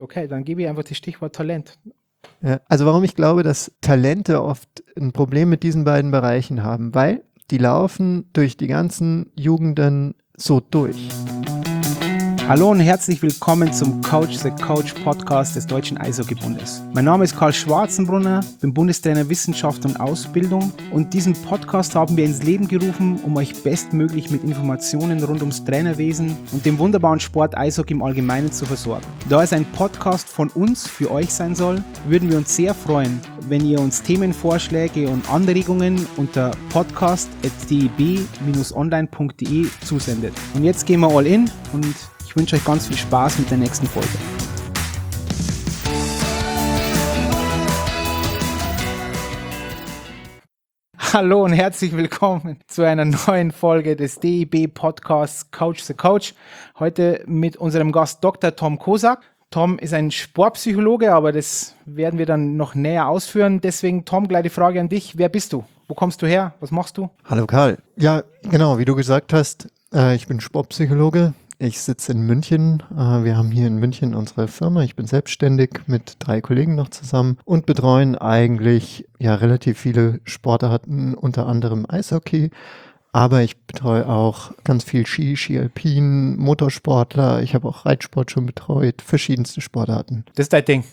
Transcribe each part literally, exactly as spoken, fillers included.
Okay, dann gebe ich einfach das Stichwort Talent. Ja, also warum ich glaube, dass Talente oft ein Problem mit diesen beiden Bereichen haben, weil die laufen durch die ganzen Jugenden so durch. Hallo und herzlich willkommen zum Coach the Coach Podcast des Deutschen Eishockeybundes. Mein Name ist Karl Schwarzenbrunner, bin Bundestrainer Wissenschaft und Ausbildung und diesen Podcast haben wir ins Leben gerufen, um euch bestmöglich mit Informationen rund ums Trainerwesen und dem wunderbaren Sport Eishockey im Allgemeinen zu versorgen. Da es ein Podcast von uns für euch sein soll, würden wir uns sehr freuen, wenn ihr uns Themenvorschläge und Anregungen unter podcast at d e b dash online punkt d e zusendet. Und jetzt gehen wir all in und ich wünsche euch ganz viel Spaß mit der nächsten Folge. Hallo und herzlich willkommen zu einer neuen Folge des D E B-Podcasts Coach the Coach. Heute mit unserem Gast Doktor Tom Kosak. Tom ist ein Sportpsychologe, aber das werden wir dann noch näher ausführen. Deswegen, Tom, gleich die Frage an dich. Wer bist du? Wo kommst du her? Was machst du? Hallo Karl. Ja, genau, wie du gesagt hast, äh, ich bin Sportpsychologe. Ich sitze in München. Wir haben hier in München unsere Firma. Ich bin selbstständig mit drei Kollegen noch zusammen und betreuen eigentlich ja relativ viele Sportarten, unter anderem Eishockey. Aber ich betreue auch ganz viel Ski, Ski Alpin, Motorsportler. Ich habe auch Reitsport schon betreut, verschiedenste Sportarten. Das ist dein Ding.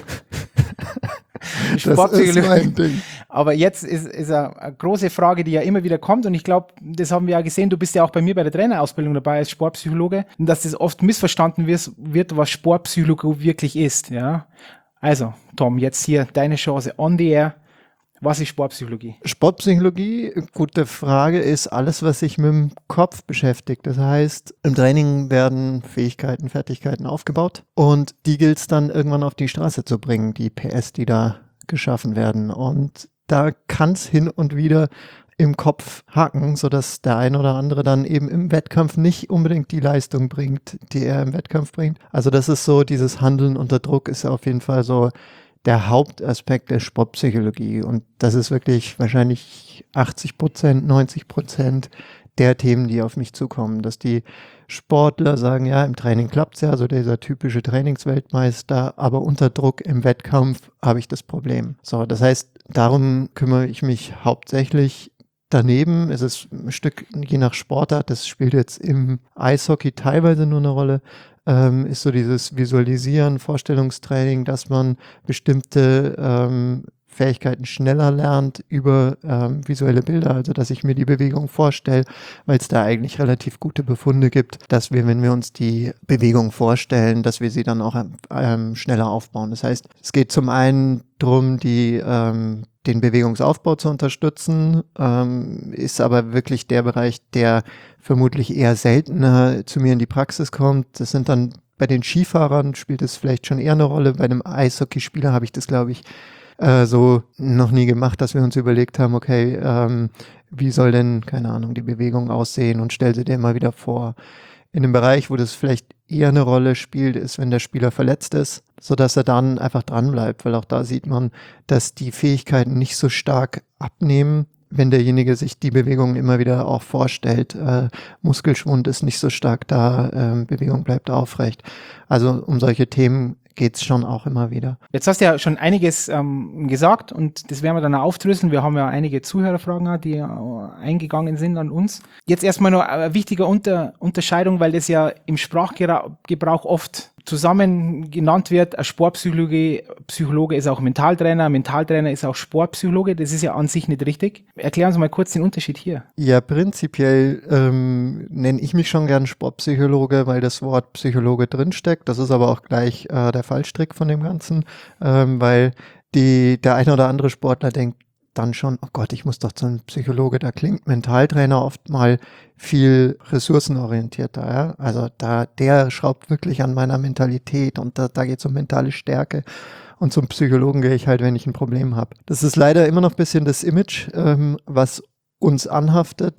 Das ist mein Ding. Aber jetzt ist, ist eine, eine große Frage, die ja immer wieder kommt und ich glaube, das haben wir ja gesehen, du bist ja auch bei mir bei der Trainerausbildung dabei als Sportpsychologe und dass das oft missverstanden wird, wird was Sportpsychologie wirklich ist. Ja? Also, Tom, jetzt hier deine Chance on the air. Was ist Sportpsychologie? Sportpsychologie, gute Frage, ist alles, was sich mit dem Kopf beschäftigt. Das heißt, im Training werden Fähigkeiten, Fertigkeiten aufgebaut und die gilt es dann irgendwann auf die Straße zu bringen, die P S, die da geschaffen werden. Und da kann es hin und wieder im Kopf haken, sodass der ein oder andere dann eben im Wettkampf nicht unbedingt die Leistung bringt, die er im Wettkampf bringt. Also das ist so, dieses Handeln unter Druck ist auf jeden Fall so der Hauptaspekt der Sportpsychologie. Und das ist wirklich wahrscheinlich achtzig Prozent, neunzig Prozent der Themen, die auf mich zukommen. Dass die Sportler sagen, ja, im Training klappt es ja, so dieser typische Trainingsweltmeister, aber unter Druck im Wettkampf habe ich das Problem. So, das heißt, darum kümmere ich mich hauptsächlich. Daneben ist es ein Stück, je nach Sportart, das spielt jetzt im Eishockey teilweise nur eine Rolle, ähm, ist so dieses Visualisieren, Vorstellungstraining, dass man bestimmte ähm, Fähigkeiten schneller lernt über ähm, visuelle Bilder, also dass ich mir die Bewegung vorstelle, weil es da eigentlich relativ gute Befunde gibt, dass wir, wenn wir uns die Bewegung vorstellen, dass wir sie dann auch ähm, schneller aufbauen. Das heißt, es geht zum einen darum, die ähm, den Bewegungsaufbau zu unterstützen, ähm, ist aber wirklich der Bereich, der vermutlich eher seltener zu mir in die Praxis kommt. Das sind dann bei den Skifahrern spielt es vielleicht schon eher eine Rolle. Bei einem Eishockeyspieler habe ich das, glaube ich, äh, so noch nie gemacht, dass wir uns überlegt haben, okay, ähm, wie soll denn, keine Ahnung, die Bewegung aussehen und stell sie dir mal wieder vor. In dem Bereich, wo das vielleicht eher eine Rolle spielt, ist, wenn der Spieler verletzt ist, sodass er dann einfach dran bleibt, weil auch da sieht man, dass die Fähigkeiten nicht so stark abnehmen, wenn derjenige sich die Bewegung immer wieder auch vorstellt. Äh, Muskelschwund ist nicht so stark da, äh, Bewegung bleibt aufrecht. Also um solche Themen geht es schon auch immer wieder. Jetzt hast du ja schon einiges ähm, gesagt und das werden wir dann auch aufdröseln. Wir haben ja einige Zuhörerfragen, die äh, eingegangen sind an uns. Jetzt erstmal noch eine wichtige Unter- Unterscheidung, weil das ja im Sprachgebrauch oft zusammen genannt wird. Ein Sportpsychologe Psychologe ist auch Mentaltrainer, ein Mentaltrainer ist auch Sportpsychologe. Das ist ja an sich nicht richtig. Erklären Sie mal kurz den Unterschied hier. Ja, prinzipiell ähm, nenne ich mich schon gern Sportpsychologe, weil das Wort Psychologe drinsteckt. Das ist aber auch gleich äh, der Fallstrick von dem Ganzen, ähm, weil die, der eine oder andere Sportler denkt dann schon, oh Gott, ich muss doch zu einem Psychologe, da klingt Mentaltrainer oft mal viel ressourcenorientierter. Ja? Also da, der schraubt wirklich an meiner Mentalität und da, da geht es um mentale Stärke. Und zum Psychologen gehe ich halt, wenn ich ein Problem habe. Das ist leider immer noch ein bisschen das Image, ähm, was uns anhaftet.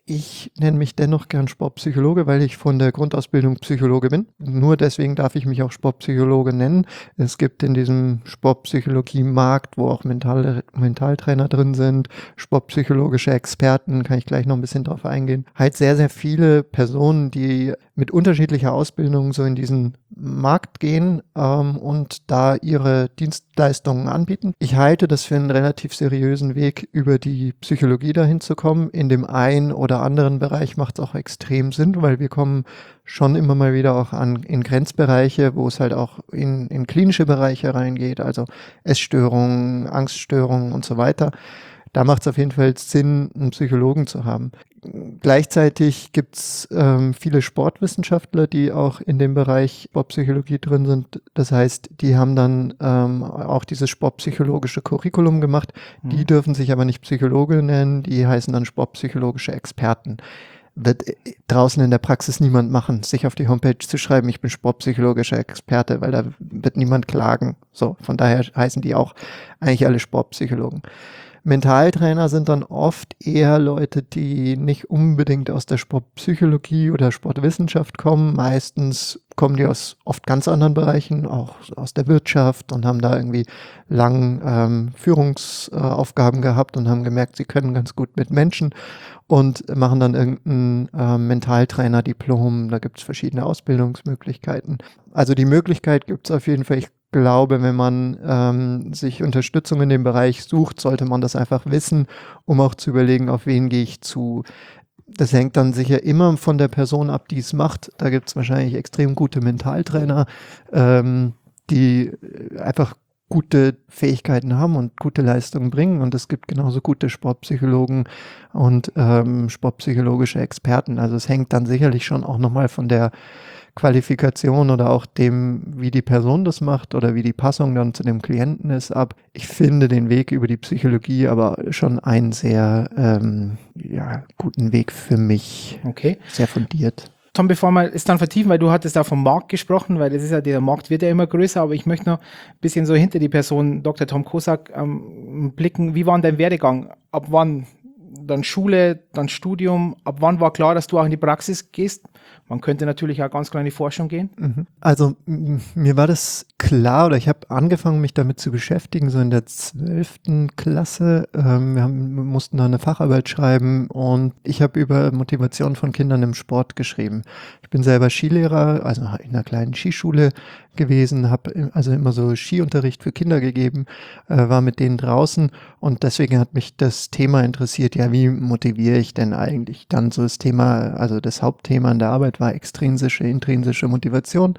Ich nenne mich dennoch gern Sportpsychologe, weil ich von der Grundausbildung Psychologe bin. Nur deswegen darf ich mich auch Sportpsychologe nennen. Es gibt in diesem Sportpsychologie-Markt, wo auch Mental- Mentaltrainer drin sind, sportpsychologische Experten, kann ich gleich noch ein bisschen drauf eingehen, halt sehr, sehr viele Personen, die mit unterschiedlicher Ausbildung so in diesen Markt gehen ähm, und da ihre Dienstleistungen anbieten. Ich halte das für einen relativ seriösen Weg, über die Psychologie dahin zu kommen. In dem einen oder anderen Bereich macht es auch extrem Sinn, weil wir kommen schon immer mal wieder auch an in Grenzbereiche, wo es halt auch in, in klinische Bereiche reingeht, also Essstörungen, Angststörungen und so weiter. Da macht es auf jeden Fall Sinn, einen Psychologen zu haben. Gleichzeitig gibt es ähm, viele Sportwissenschaftler, die auch in dem Bereich Sportpsychologie drin sind. Das heißt, die haben dann ähm, auch dieses sportpsychologische Curriculum gemacht. Mhm. Die dürfen sich aber nicht Psychologe nennen, die heißen dann sportpsychologische Experten. Wird draußen in der Praxis niemand machen, sich auf die Homepage zu schreiben, ich bin sportpsychologischer Experte, weil da wird niemand klagen. So, von daher heißen die auch eigentlich alle Sportpsychologen. Mentaltrainer sind dann oft eher Leute, die nicht unbedingt aus der Sportpsychologie oder Sportwissenschaft kommen. Meistens kommen die aus oft ganz anderen Bereichen, auch aus der Wirtschaft, und haben da irgendwie lang ähm, Führungsaufgaben gehabt und haben gemerkt, sie können ganz gut mit Menschen und machen dann irgendein äh, Mentaltrainer-Diplom. Da gibt es verschiedene Ausbildungsmöglichkeiten. Also die Möglichkeit gibt es auf jeden Fall. Ich glaube, wenn man ähm, sich Unterstützung in dem Bereich sucht, sollte man das einfach wissen, um auch zu überlegen, auf wen gehe ich zu. Das hängt dann sicher immer von der Person ab, die es macht. Da gibt es wahrscheinlich extrem gute Mentaltrainer, ähm, die einfach gute Fähigkeiten haben und gute Leistungen bringen. Und es gibt genauso gute Sportpsychologen und ähm, sportpsychologische Experten. Also es hängt dann sicherlich schon auch nochmal von der Qualifikation oder auch dem, wie die Person das macht oder wie die Passung dann zu dem Klienten ist, ab. Ich finde den Weg über die Psychologie aber schon einen sehr ähm, ja, guten Weg für mich. Okay. Sehr fundiert. Tom, bevor wir es dann vertiefen, weil du hattest da vom Markt gesprochen, weil das ist ja, der Markt wird ja immer größer, aber ich möchte noch ein bisschen so hinter die Person Doktor Tom Kosak ähm, blicken. Wie war denn dein Werdegang? Ab wann? Dann Schule, dann Studium. Ab wann war klar, dass du auch in die Praxis gehst? Man könnte natürlich auch ganz klar in die Forschung gehen. Also m- mir war das klar, oder ich habe angefangen, mich damit zu beschäftigen, so in der zwölften Klasse. Ähm, wir, haben, wir mussten da eine Facharbeit schreiben und ich habe über Motivation von Kindern im Sport geschrieben. Ich bin selber Skilehrer, also in einer kleinen Skischule gewesen, habe also immer so Skiunterricht für Kinder gegeben, äh, war mit denen draußen und deswegen hat mich das Thema interessiert, ja, wie motiviere ich denn eigentlich? Dann so das Thema, also das Hauptthema in der Arbeit war extrinsische, intrinsische Motivation.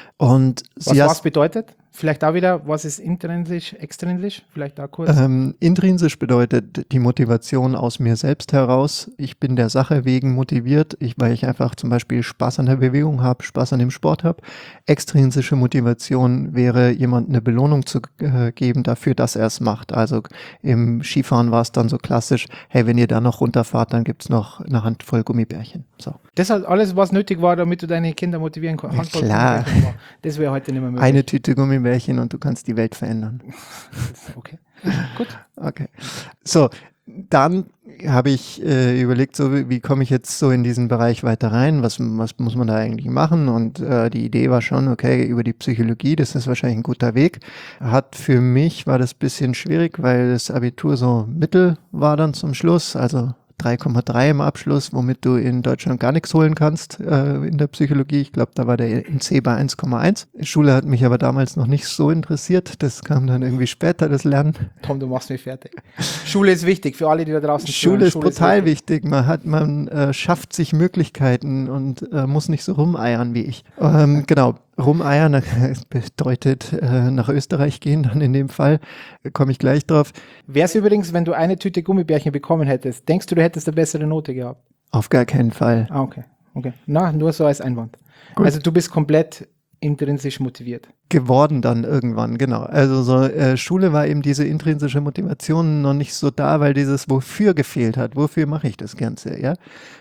Und was was bedeutet? Vielleicht da wieder, was ist intrinsisch, extrinsisch? Vielleicht da kurz. Ähm, intrinsisch bedeutet die Motivation aus mir selbst heraus. Ich bin der Sache wegen motiviert, ich, weil ich einfach zum Beispiel Spaß an der Bewegung habe, Spaß an dem Sport habe. Extrinsische Motivation wäre, jemand eine Belohnung zu äh, geben dafür, dass er es macht. Also im Skifahren war es dann so klassisch, hey, wenn ihr da noch runterfahrt, dann gibt es noch eine Handvoll Gummibärchen. So. Das hat alles, was nötig war, damit du deine Kinder motivieren konntest. Ja, klar. Das wäre heute nicht mehr möglich. Eine Tüte Gummibärchen und du kannst die Welt verändern. Okay, gut. Okay. So, dann habe ich äh, überlegt, so wie, wie komme ich jetzt so in diesen Bereich weiter rein? Was, was muss man da eigentlich machen? Und äh, die Idee war schon, okay, über die Psychologie, das ist wahrscheinlich ein guter Weg. Hat für mich, war das ein bisschen schwierig, weil das Abitur so mittel war dann zum Schluss, also drei Komma drei im Abschluss, womit du in Deutschland gar nichts holen kannst äh, in der Psychologie. Ich glaube, da war der M C bei eins Komma eins. Schule hat mich aber damals noch nicht so interessiert. Das kam dann irgendwie später, das Lernen. Tom, du machst mich fertig. Schule ist wichtig für alle, die da draußen Schule hören. ist Schule brutal ist wichtig. wichtig. Man hat, man äh, schafft sich Möglichkeiten und äh, muss nicht so rumeiern wie ich. Ähm, genau. Rumeiern bedeutet äh, nach Österreich gehen, dann in dem Fall, komme ich gleich drauf. Wäre es übrigens, wenn du eine Tüte Gummibärchen bekommen hättest, denkst du, du hättest eine bessere Note gehabt? Auf gar keinen Fall. Ah, okay. okay. Na, nur so als Einwand. Gut. Also du bist komplett intrinsisch motiviert. Geworden dann irgendwann, genau. Also so äh, Schule war eben diese intrinsische Motivation noch nicht so da, weil dieses Wofür gefehlt hat. Wofür mache ich das Ganze, ja?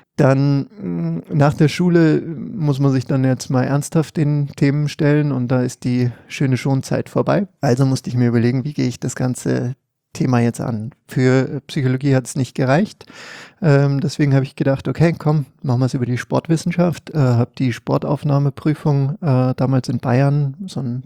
Dann nach der Schule muss man sich dann jetzt mal ernsthaft den Themen stellen und da ist die schöne Schonzeit vorbei. Also musste ich mir überlegen, wie gehe ich das ganze Thema jetzt an. Für Psychologie hat es nicht gereicht. Ähm, deswegen habe ich gedacht, okay, komm, machen wir es über die Sportwissenschaft. Äh, habe die Sportaufnahmeprüfung äh, damals in Bayern, so eine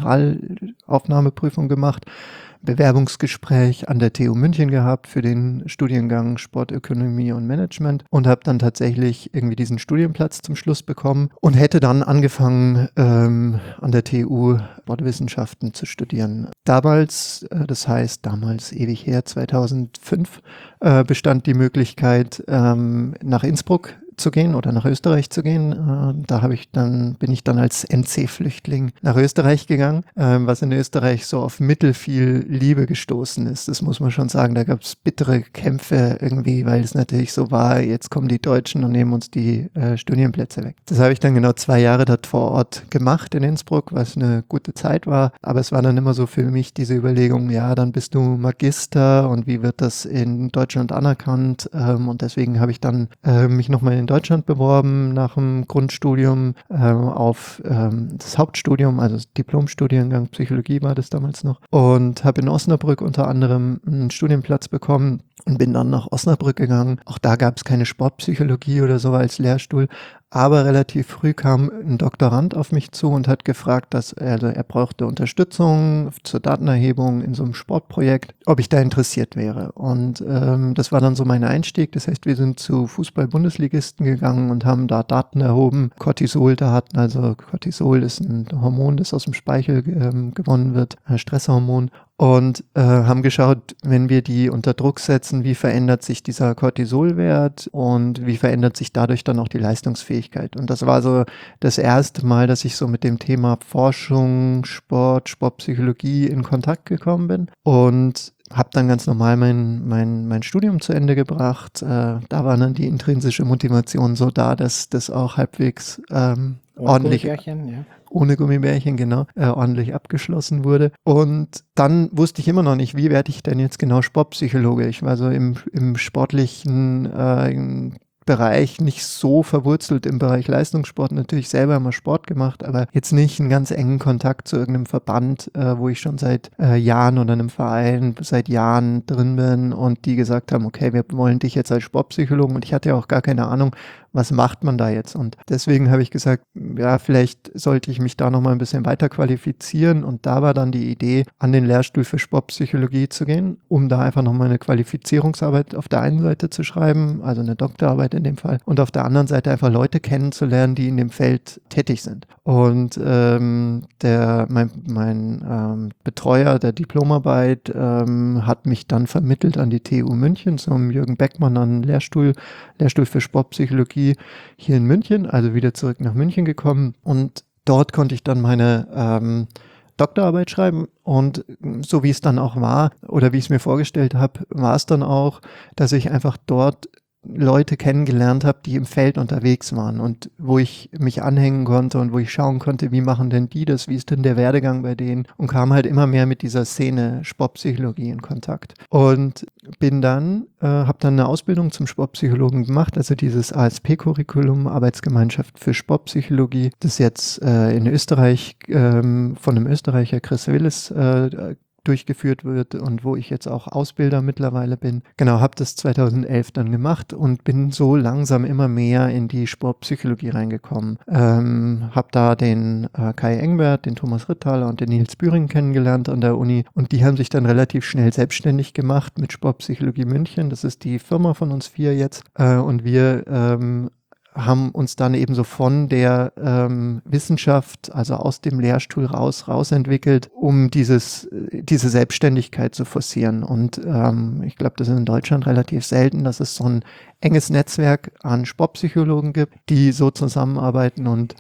Zentralaufnahmeprüfung gemacht. Bewerbungsgespräch an der T U München gehabt für den Studiengang Sportökonomie und Management und habe dann tatsächlich irgendwie diesen Studienplatz zum Schluss bekommen und hätte dann angefangen, ähm, an der T U Sportwissenschaften zu studieren. Damals, äh, das heißt damals ewig her, zweitausendfünf, äh, bestand die Möglichkeit, ähm, nach Innsbruck zu gehen oder nach Österreich zu gehen. Äh, da habe ich dann, bin ich dann als N C-Flüchtling nach Österreich gegangen, äh, was in Österreich so auf mittelfiel Liebe gestoßen ist. Das muss man schon sagen. Da gab es bittere Kämpfe irgendwie, weil es natürlich so war, jetzt kommen die Deutschen und nehmen uns die äh, Studienplätze weg. Das habe ich dann genau zwei Jahre dort vor Ort gemacht in Innsbruck, was eine gute Zeit war. Aber es war dann immer so für mich diese Überlegung, ja, dann bist du Magister und wie wird das in Deutschland anerkannt? Ähm, und deswegen habe ich dann äh, mich nochmal in Deutschland beworben nach dem Grundstudium äh, auf ähm, das Hauptstudium, also das Diplomstudiengang Psychologie war das damals noch und habe in Osnabrück unter anderem einen Studienplatz bekommen und bin dann nach Osnabrück gegangen. Auch da gab es keine Sportpsychologie oder so als Lehrstuhl, aber relativ früh kam ein Doktorand auf mich zu und hat gefragt, dass er, also er brauchte Unterstützung zur Datenerhebung in so einem Sportprojekt, ob ich da interessiert wäre. Und ähm, das war dann so mein Einstieg. Das heißt, wir sind zu Fußball-Bundesligisten gegangen und haben da Daten erhoben, Cortisol-Daten. Also Cortisol ist ein Hormon, das aus dem Speichel ähm, gewonnen wird, ein Stresshormon. Und äh, haben geschaut, wenn wir die unter Druck setzen, wie verändert sich dieser Cortisolwert und wie verändert sich dadurch dann auch die Leistungsfähigkeit. Und das war so das erste Mal, dass ich so mit dem Thema Forschung, Sport, Sportpsychologie in Kontakt gekommen bin und habe dann ganz normal mein, mein, mein Studium zu Ende gebracht. Äh, da war dann die intrinsische Motivation so da, dass das auch halbwegs ähm, ordentlich, Gummibärchen, ja. ohne Gummibärchen, genau, äh, ordentlich abgeschlossen wurde. Und dann wusste ich immer noch nicht, wie werde ich denn jetzt genau Sportpsychologe. Ich war so im, im sportlichen äh, Bereich nicht so verwurzelt im Bereich Leistungssport, natürlich selber immer Sport gemacht, aber jetzt nicht einen ganz engen Kontakt zu irgendeinem Verband, äh, wo ich schon seit äh, Jahren oder einem Verein seit Jahren drin bin und die gesagt haben, okay, wir wollen dich jetzt als Sportpsychologen und ich hatte ja auch gar keine Ahnung, was macht man da jetzt? Und deswegen habe ich gesagt, ja, vielleicht sollte ich mich da nochmal ein bisschen weiter qualifizieren und da war dann die Idee, an den Lehrstuhl für Sportpsychologie zu gehen, um da einfach nochmal eine Qualifizierungsarbeit auf der einen Seite zu schreiben, also eine Doktorarbeit in dem Fall, und auf der anderen Seite einfach Leute kennenzulernen, die in dem Feld tätig sind. Und ähm, der, mein, mein ähm, Betreuer der Diplomarbeit ähm, hat mich dann vermittelt an die T U München zum Jürgen Beckmann an den Lehrstuhl, Lehrstuhl für Sportpsychologie hier in München, also wieder zurück nach München gekommen und dort konnte ich dann meine ähm, Doktorarbeit schreiben und so wie es dann auch war oder wie ich es mir vorgestellt habe, war es dann auch, dass ich einfach dort Leute kennengelernt habe, die im Feld unterwegs waren und wo ich mich anhängen konnte und wo ich schauen konnte, wie machen denn die das, wie ist denn der Werdegang bei denen und kam halt immer mehr mit dieser Szene Sportpsychologie in Kontakt und bin dann, äh, habe dann eine Ausbildung zum Sportpsychologen gemacht, also dieses A S P-Curriculum, Arbeitsgemeinschaft für Sportpsychologie, das jetzt äh, in Österreich ähm, von einem Österreicher, Chris Willis, äh, durchgeführt wird und wo ich jetzt auch Ausbilder mittlerweile bin. Genau, habe das zweitausendelf dann gemacht und bin so langsam immer mehr in die Sportpsychologie reingekommen. Ähm, habe da den äh, Kai Engbert, den Thomas Ritthaler und den Nils Bühring kennengelernt an der Uni und die haben sich dann relativ schnell selbstständig gemacht mit Sportpsychologie München. Das ist die Firma von uns vier jetzt äh, und wir ähm, haben uns dann eben so von der ähm, Wissenschaft, also aus dem Lehrstuhl raus, rausentwickelt, um dieses, diese Selbstständigkeit zu forcieren. Und ähm, ich glaube, das ist in Deutschland relativ selten, dass es so ein enges Netzwerk an Sportpsychologen gibt, die so zusammenarbeiten und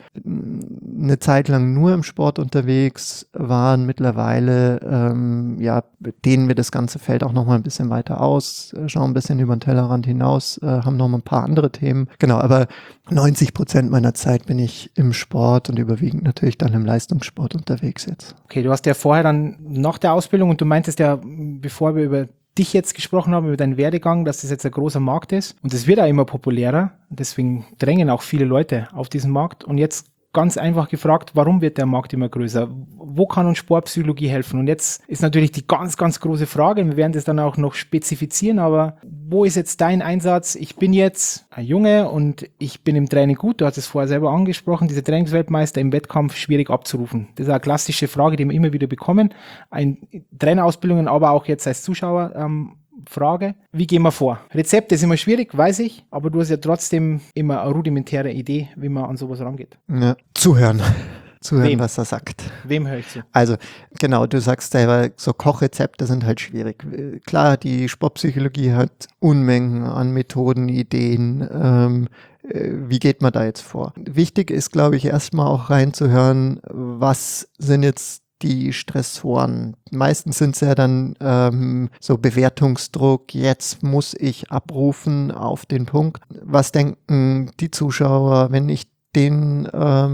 eine Zeit lang nur im Sport unterwegs waren. Mittlerweile ähm, ja, dehnen wir das ganze Feld auch nochmal ein bisschen weiter aus, schauen ein bisschen über den Tellerrand hinaus, äh, haben noch mal ein paar andere Themen. Genau, aber neunzig Prozent meiner Zeit bin ich im Sport und überwiegend natürlich dann im Leistungssport unterwegs jetzt. Okay, du hast ja vorher dann nach der Ausbildung und du meintest ja, bevor wir über dich jetzt gesprochen haben, über deinen Werdegang, dass das jetzt ein großer Markt ist und es wird auch immer populärer. Deswegen drängen auch viele Leute auf diesen Markt und jetzt ganz einfach gefragt, warum wird der Markt immer größer? Wo kann uns Sportpsychologie helfen? Und jetzt ist natürlich die ganz, ganz große Frage, wir werden das dann auch noch spezifizieren, aber wo ist jetzt dein Einsatz? Ich bin jetzt ein Junge und ich bin im Training gut, du hast es vorher selber angesprochen, diese Trainingsweltmeister im Wettkampf schwierig abzurufen. Das ist eine klassische Frage, die wir immer wieder bekommen, in Trainerausbildungen, aber auch jetzt als Zuschauer, ähm, Frage, wie gehen wir vor? Rezepte ist immer schwierig, weiß ich, aber du hast ja trotzdem immer eine rudimentäre Idee, wie man an sowas rangeht. Ja, zuhören. Zuhören, Wem? was er sagt. Wem höre ich zu? Also, genau, du sagst selber, so Kochrezepte sind halt schwierig. Klar, die Sportpsychologie hat Unmengen an Methoden, Ideen. Ähm, wie geht man da jetzt vor? Wichtig ist, glaube ich, erstmal auch reinzuhören, was sind jetzt die Stressoren. Meistens sind es ja dann ähm, so Bewertungsdruck, jetzt muss ich abrufen auf den Punkt. Was denken die Zuschauer, wenn ich den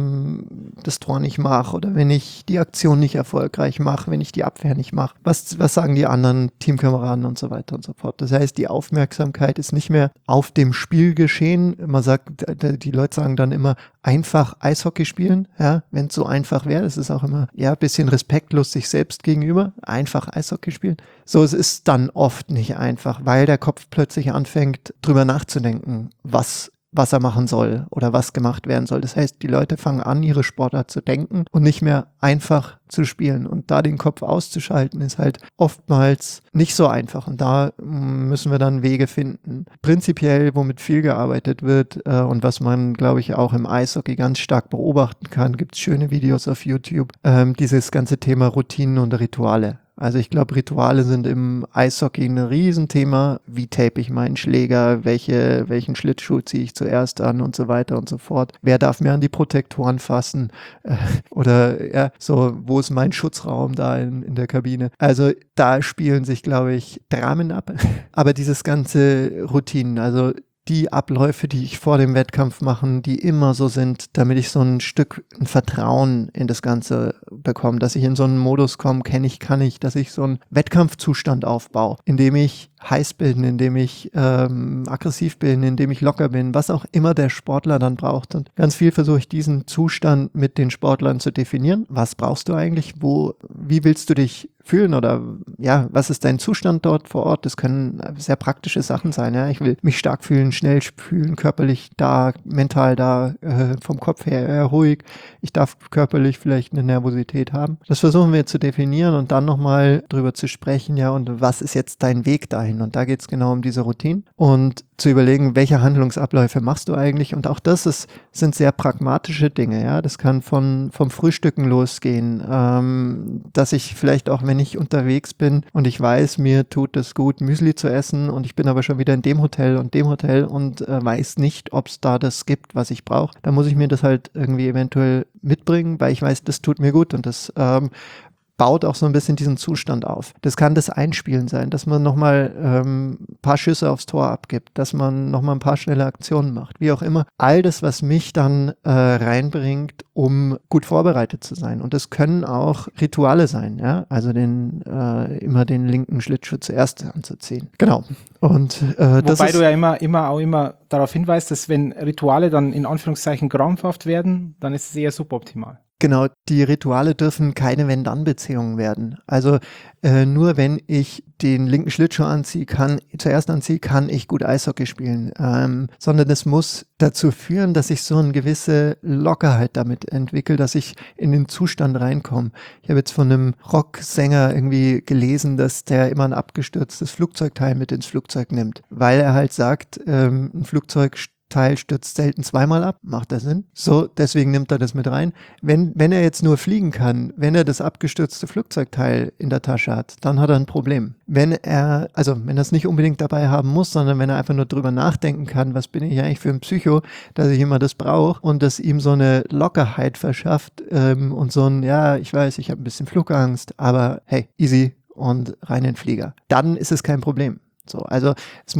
ähm, das Tor nicht mache oder wenn ich die Aktion nicht erfolgreich mache, wenn ich die Abwehr nicht mache? Was, was sagen die anderen Teamkameraden und so weiter und so fort? Das heißt, die Aufmerksamkeit ist nicht mehr auf dem Spielgeschehen. Man sagt, die Leute sagen dann immer, einfach Eishockey spielen, ja, wenn es so einfach wäre. Das ist auch immer, ja, ein bisschen respektlos sich selbst gegenüber. Einfach Eishockey spielen. So, es ist dann oft nicht einfach, weil der Kopf plötzlich anfängt, drüber nachzudenken, was was er machen soll oder was gemacht werden soll. Das heißt, die Leute fangen an, ihre Sportart zu denken und nicht mehr einfach zu spielen. Und da den Kopf auszuschalten, ist halt oftmals nicht so einfach. Und da müssen wir dann Wege finden. Prinzipiell, womit viel gearbeitet wird äh, und was man, glaube ich, auch im Eishockey ganz stark beobachten kann, gibt es schöne Videos auf YouTube, ähm, dieses ganze Thema Routinen und Rituale. Also ich glaube, Rituale sind im Eishockey ein Riesenthema. Wie tape ich meinen Schläger? Welche, welchen Schlittschuh ziehe ich zuerst an und so weiter und so fort? Wer darf mir an die Protektoren fassen? Äh, oder ja, so, wo ist mein Schutzraum da in, in der Kabine? Also da spielen sich, glaube ich, Dramen ab. Aber dieses ganze Routinen, also die Abläufe, die ich vor dem Wettkampf mache, die immer so sind, damit ich so ein Stück ein Vertrauen in das Ganze bekomme, dass ich in so einen Modus komme, kenne ich, kann ich, dass ich so einen Wettkampfzustand aufbaue, indem ich heiß bin, indem ich ähm, aggressiv bin, indem ich locker bin, was auch immer der Sportler dann braucht. Und ganz viel versuche ich diesen Zustand mit den Sportlern zu definieren. Was brauchst du eigentlich? Wo, wie willst du dich fühlen oder ja, was ist dein Zustand dort vor Ort? Das können sehr praktische Sachen sein. Ja? Ich will mich stark fühlen, schnell fühlen, körperlich da, mental da, äh, vom Kopf her eher ruhig. Ich darf körperlich vielleicht eine Nervosität haben. Das versuchen wir zu definieren und dann nochmal drüber zu sprechen, ja, und was ist jetzt dein Weg dahin? Und da geht es genau um diese Routine und zu überlegen, welche Handlungsabläufe machst du eigentlich? Und auch das ist, sind sehr pragmatische Dinge. Ja, das kann von vom Frühstücken losgehen, ähm, dass ich vielleicht auch, wenn ich unterwegs bin und ich weiß, mir tut es gut, Müsli zu essen und ich bin aber schon wieder in dem Hotel und dem Hotel und äh, weiß nicht, ob es da das gibt, was ich brauche. Da muss ich mir das halt irgendwie eventuell mitbringen, weil ich weiß, das tut mir gut und das ähm, baut auch so ein bisschen diesen Zustand auf. Das kann das Einspielen sein, dass man nochmal ähm, ein paar Schüsse aufs Tor abgibt, dass man nochmal ein paar schnelle Aktionen macht, wie auch immer. All das, was mich dann äh, reinbringt, um gut vorbereitet zu sein. Und das können auch Rituale sein, ja, also den äh, immer den linken Schlittschuh zuerst anzuziehen. Genau. Und äh, das Wobei ist, du ja immer, immer auch immer darauf hinweist, dass wenn Rituale dann in Anführungszeichen krampfhaft werden, dann ist es eher suboptimal. Genau, die Rituale dürfen keine Wenn-Dann-Beziehungen werden. Also äh, nur wenn ich den linken Schlittschuh anziehe, kann, zuerst anziehe, kann ich gut Eishockey spielen. Ähm, sondern es muss dazu führen, dass ich so eine gewisse Lockerheit damit entwickle, dass ich in den Zustand reinkomme. Ich habe jetzt von einem Rocksänger irgendwie gelesen, dass der immer ein abgestürztes Flugzeugteil mit ins Flugzeug nimmt, weil er halt sagt, ähm, ein Flugzeug Teil stürzt selten zweimal ab, macht das Sinn? So, deswegen nimmt er das mit rein. Wenn, wenn er jetzt nur fliegen kann, wenn er das abgestürzte Flugzeugteil in der Tasche hat, dann hat er ein Problem. Wenn er, also wenn er es nicht unbedingt dabei haben muss, sondern wenn er einfach nur drüber nachdenken kann, was bin ich eigentlich für ein Psycho, dass ich immer das brauche und das ihm so eine Lockerheit verschafft ähm, und so ein, ja, ich weiß, ich habe ein bisschen Flugangst, aber hey, easy und rein in den Flieger. Dann ist es kein Problem. So, also es muss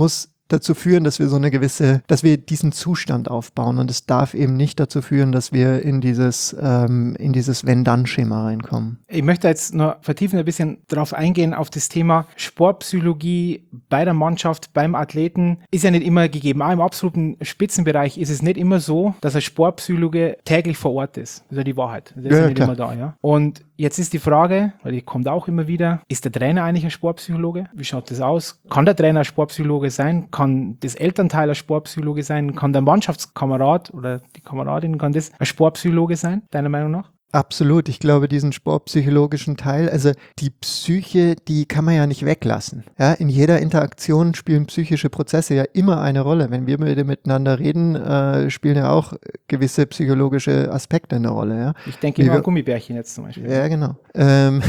dazu führen, dass wir so eine gewisse, dass wir diesen Zustand aufbauen und es darf eben nicht dazu führen, dass wir in dieses, ähm, in dieses Wenn-Dann-Schema reinkommen. Ich möchte jetzt noch vertiefen ein bisschen darauf eingehen, auf das Thema Sportpsychologie bei der Mannschaft, beim Athleten. Ist ja nicht immer gegeben. Auch im absoluten Spitzenbereich ist es nicht immer so, dass ein Sportpsychologe täglich vor Ort ist. Das ist ja die Wahrheit. Das ist ja, ja nicht klar. Immer da, ja. Und jetzt ist die Frage, weil die kommt auch immer wieder, ist der Trainer eigentlich ein Sportpsychologe? Wie schaut das aus? Kann der Trainer ein Sportpsychologe sein? Kann das Elternteil ein Sportpsychologe sein? Kann der Mannschaftskamerad oder die Kameradin, kann das ein Sportpsychologe sein, deiner Meinung nach? Absolut. Ich glaube, diesen sportpsychologischen Teil, also die Psyche, die kann man ja nicht weglassen. Ja, in jeder Interaktion spielen psychische Prozesse ja immer eine Rolle. Wenn wir miteinander reden, äh, spielen ja auch gewisse psychologische Aspekte eine Rolle. Ja? Ich denke immer an Gummibärchen jetzt zum Beispiel. Ja, genau. Ähm,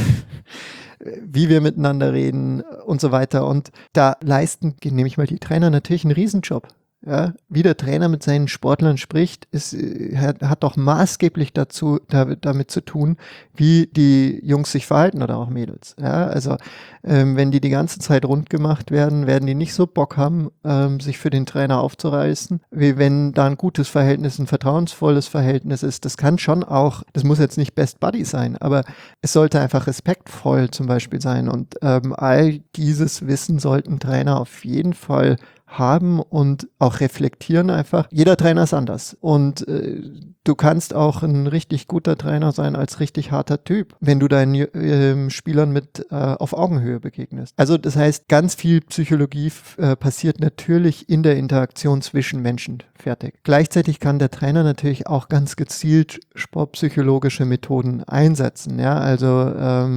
wie wir miteinander reden und so weiter. Und da leisten, nehme ich mal die Trainer, natürlich einen Riesenjob. Ja, wie der Trainer mit seinen Sportlern spricht, ist, hat, hat doch maßgeblich dazu, da, damit zu tun, wie die Jungs sich verhalten oder auch Mädels. Ja, also ähm, wenn die die ganze Zeit rund gemacht werden, werden die nicht so Bock haben, ähm, sich für den Trainer aufzureißen, wie wenn da ein gutes Verhältnis, ein vertrauensvolles Verhältnis ist. Das kann schon auch, das muss jetzt nicht Best Buddy sein, aber es sollte einfach respektvoll zum Beispiel sein und ähm, all dieses Wissen sollten Trainer auf jeden Fall haben und auch reflektieren einfach. Jeder Trainer ist anders und äh, du kannst auch ein richtig guter Trainer sein als richtig harter Typ, wenn du deinen äh, Spielern mit äh, auf Augenhöhe begegnest. Also das heißt, ganz viel Psychologie äh, passiert natürlich in der Interaktion zwischen Menschen. Fertig. Gleichzeitig kann der Trainer natürlich auch ganz gezielt sportpsychologische Methoden einsetzen. Ja, also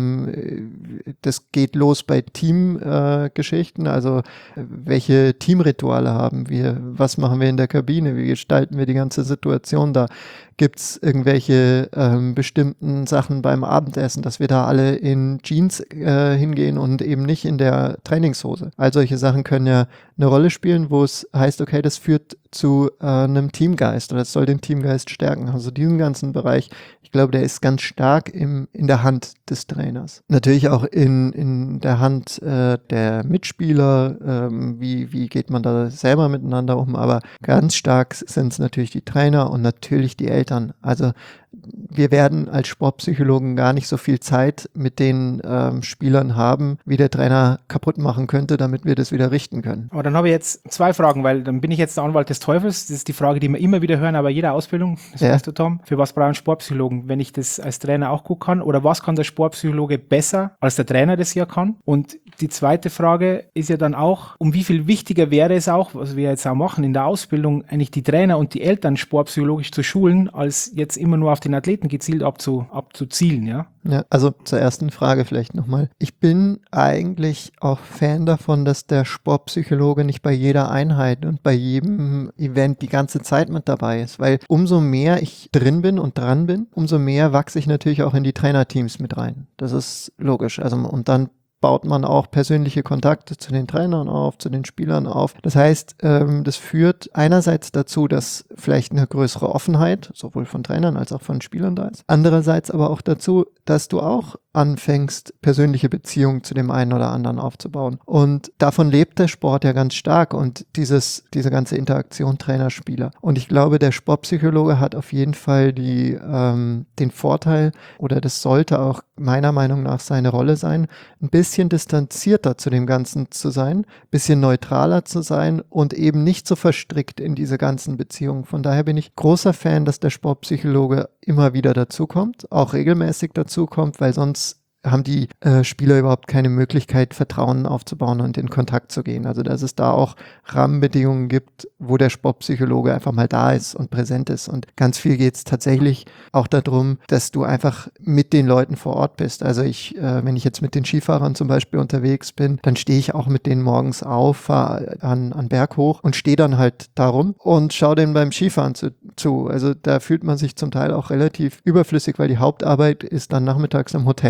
ähm, das geht los bei Teamgeschichten, äh, also welche Teamrituale haben wir, was machen wir in der Kabine, wie gestalten wir die ganze Situation da. Gibt es irgendwelche ähm, bestimmten Sachen beim Abendessen, dass wir da alle in Jeans äh, hingehen und eben nicht in der Trainingshose? All solche Sachen können ja eine Rolle spielen, wo es heißt, okay, das führt zu äh, einem Teamgeist oder es soll den Teamgeist stärken. Also diesen ganzen Bereich, ich glaube, der ist ganz stark im, in der Hand des Trainers. Natürlich auch in, in der Hand äh, der Mitspieler, ähm, wie, wie geht man da selber miteinander um, aber ganz stark sind es natürlich die Trainer und natürlich die Eltern. Also wir werden als Sportpsychologen gar nicht so viel Zeit mit den ähm, Spielern haben, wie der Trainer kaputt machen könnte, damit wir das wieder richten können. Aber dann habe ich jetzt zwei Fragen, weil dann bin ich jetzt der Anwalt des Teufels. Das ist die Frage, die wir immer wieder hören, aber jeder Ausbildung, das ja. weißt du, Tom, für was braucht ein Sportpsychologen, wenn ich das als Trainer auch gut kann? Oder was kann der Sportpsychologe besser, als der Trainer das ja kann? Und die zweite Frage ist ja dann auch, um wie viel wichtiger wäre es auch, was wir jetzt auch machen in der Ausbildung, eigentlich die Trainer und die Eltern sportpsychologisch zu schulen, als jetzt immer nur auf den Athleten gezielt abzu, abzuzielen, ja? Ja, also zur ersten Frage vielleicht nochmal. Ich bin eigentlich auch Fan davon, dass der Sportpsychologe nicht bei jeder Einheit und bei jedem Event die ganze Zeit mit dabei ist, weil umso mehr ich drin bin und dran bin, umso mehr wachse ich natürlich auch in die Trainerteams mit rein. Das ist logisch. Also und dann baut man auch persönliche Kontakte zu den Trainern auf, zu den Spielern auf. Das heißt, ähm, das führt einerseits dazu, dass vielleicht eine größere Offenheit, sowohl von Trainern als auch von Spielern da ist. Andererseits aber auch dazu, dass du auch anfängst, persönliche Beziehungen zu dem einen oder anderen aufzubauen. Und davon lebt der Sport ja ganz stark und dieses, diese ganze Interaktion Trainer-Spieler. Und ich glaube, der Sportpsychologe hat auf jeden Fall die, ähm, den Vorteil, oder das sollte auch meiner Meinung nach seine Rolle sein, ein bisschen distanzierter zu dem Ganzen zu sein, ein bisschen neutraler zu sein und eben nicht so verstrickt in diese ganzen Beziehungen. Von daher bin ich großer Fan, dass der Sportpsychologe immer wieder dazukommt, auch regelmäßig dazukommt, weil sonst haben die äh, Spieler überhaupt keine Möglichkeit, Vertrauen aufzubauen und in Kontakt zu gehen. Also dass es da auch Rahmenbedingungen gibt, wo der Sportpsychologe einfach mal da ist und präsent ist. Und ganz viel geht es tatsächlich auch darum, dass du einfach mit den Leuten vor Ort bist. Also ich, äh, wenn ich jetzt mit den Skifahrern zum Beispiel unterwegs bin, dann stehe ich auch mit denen morgens auf, fahre an, an Berg hoch und stehe dann halt darum und schaue denen beim Skifahren zu, zu. Also da fühlt man sich zum Teil auch relativ überflüssig, weil die Hauptarbeit ist dann nachmittags im Hotel. Und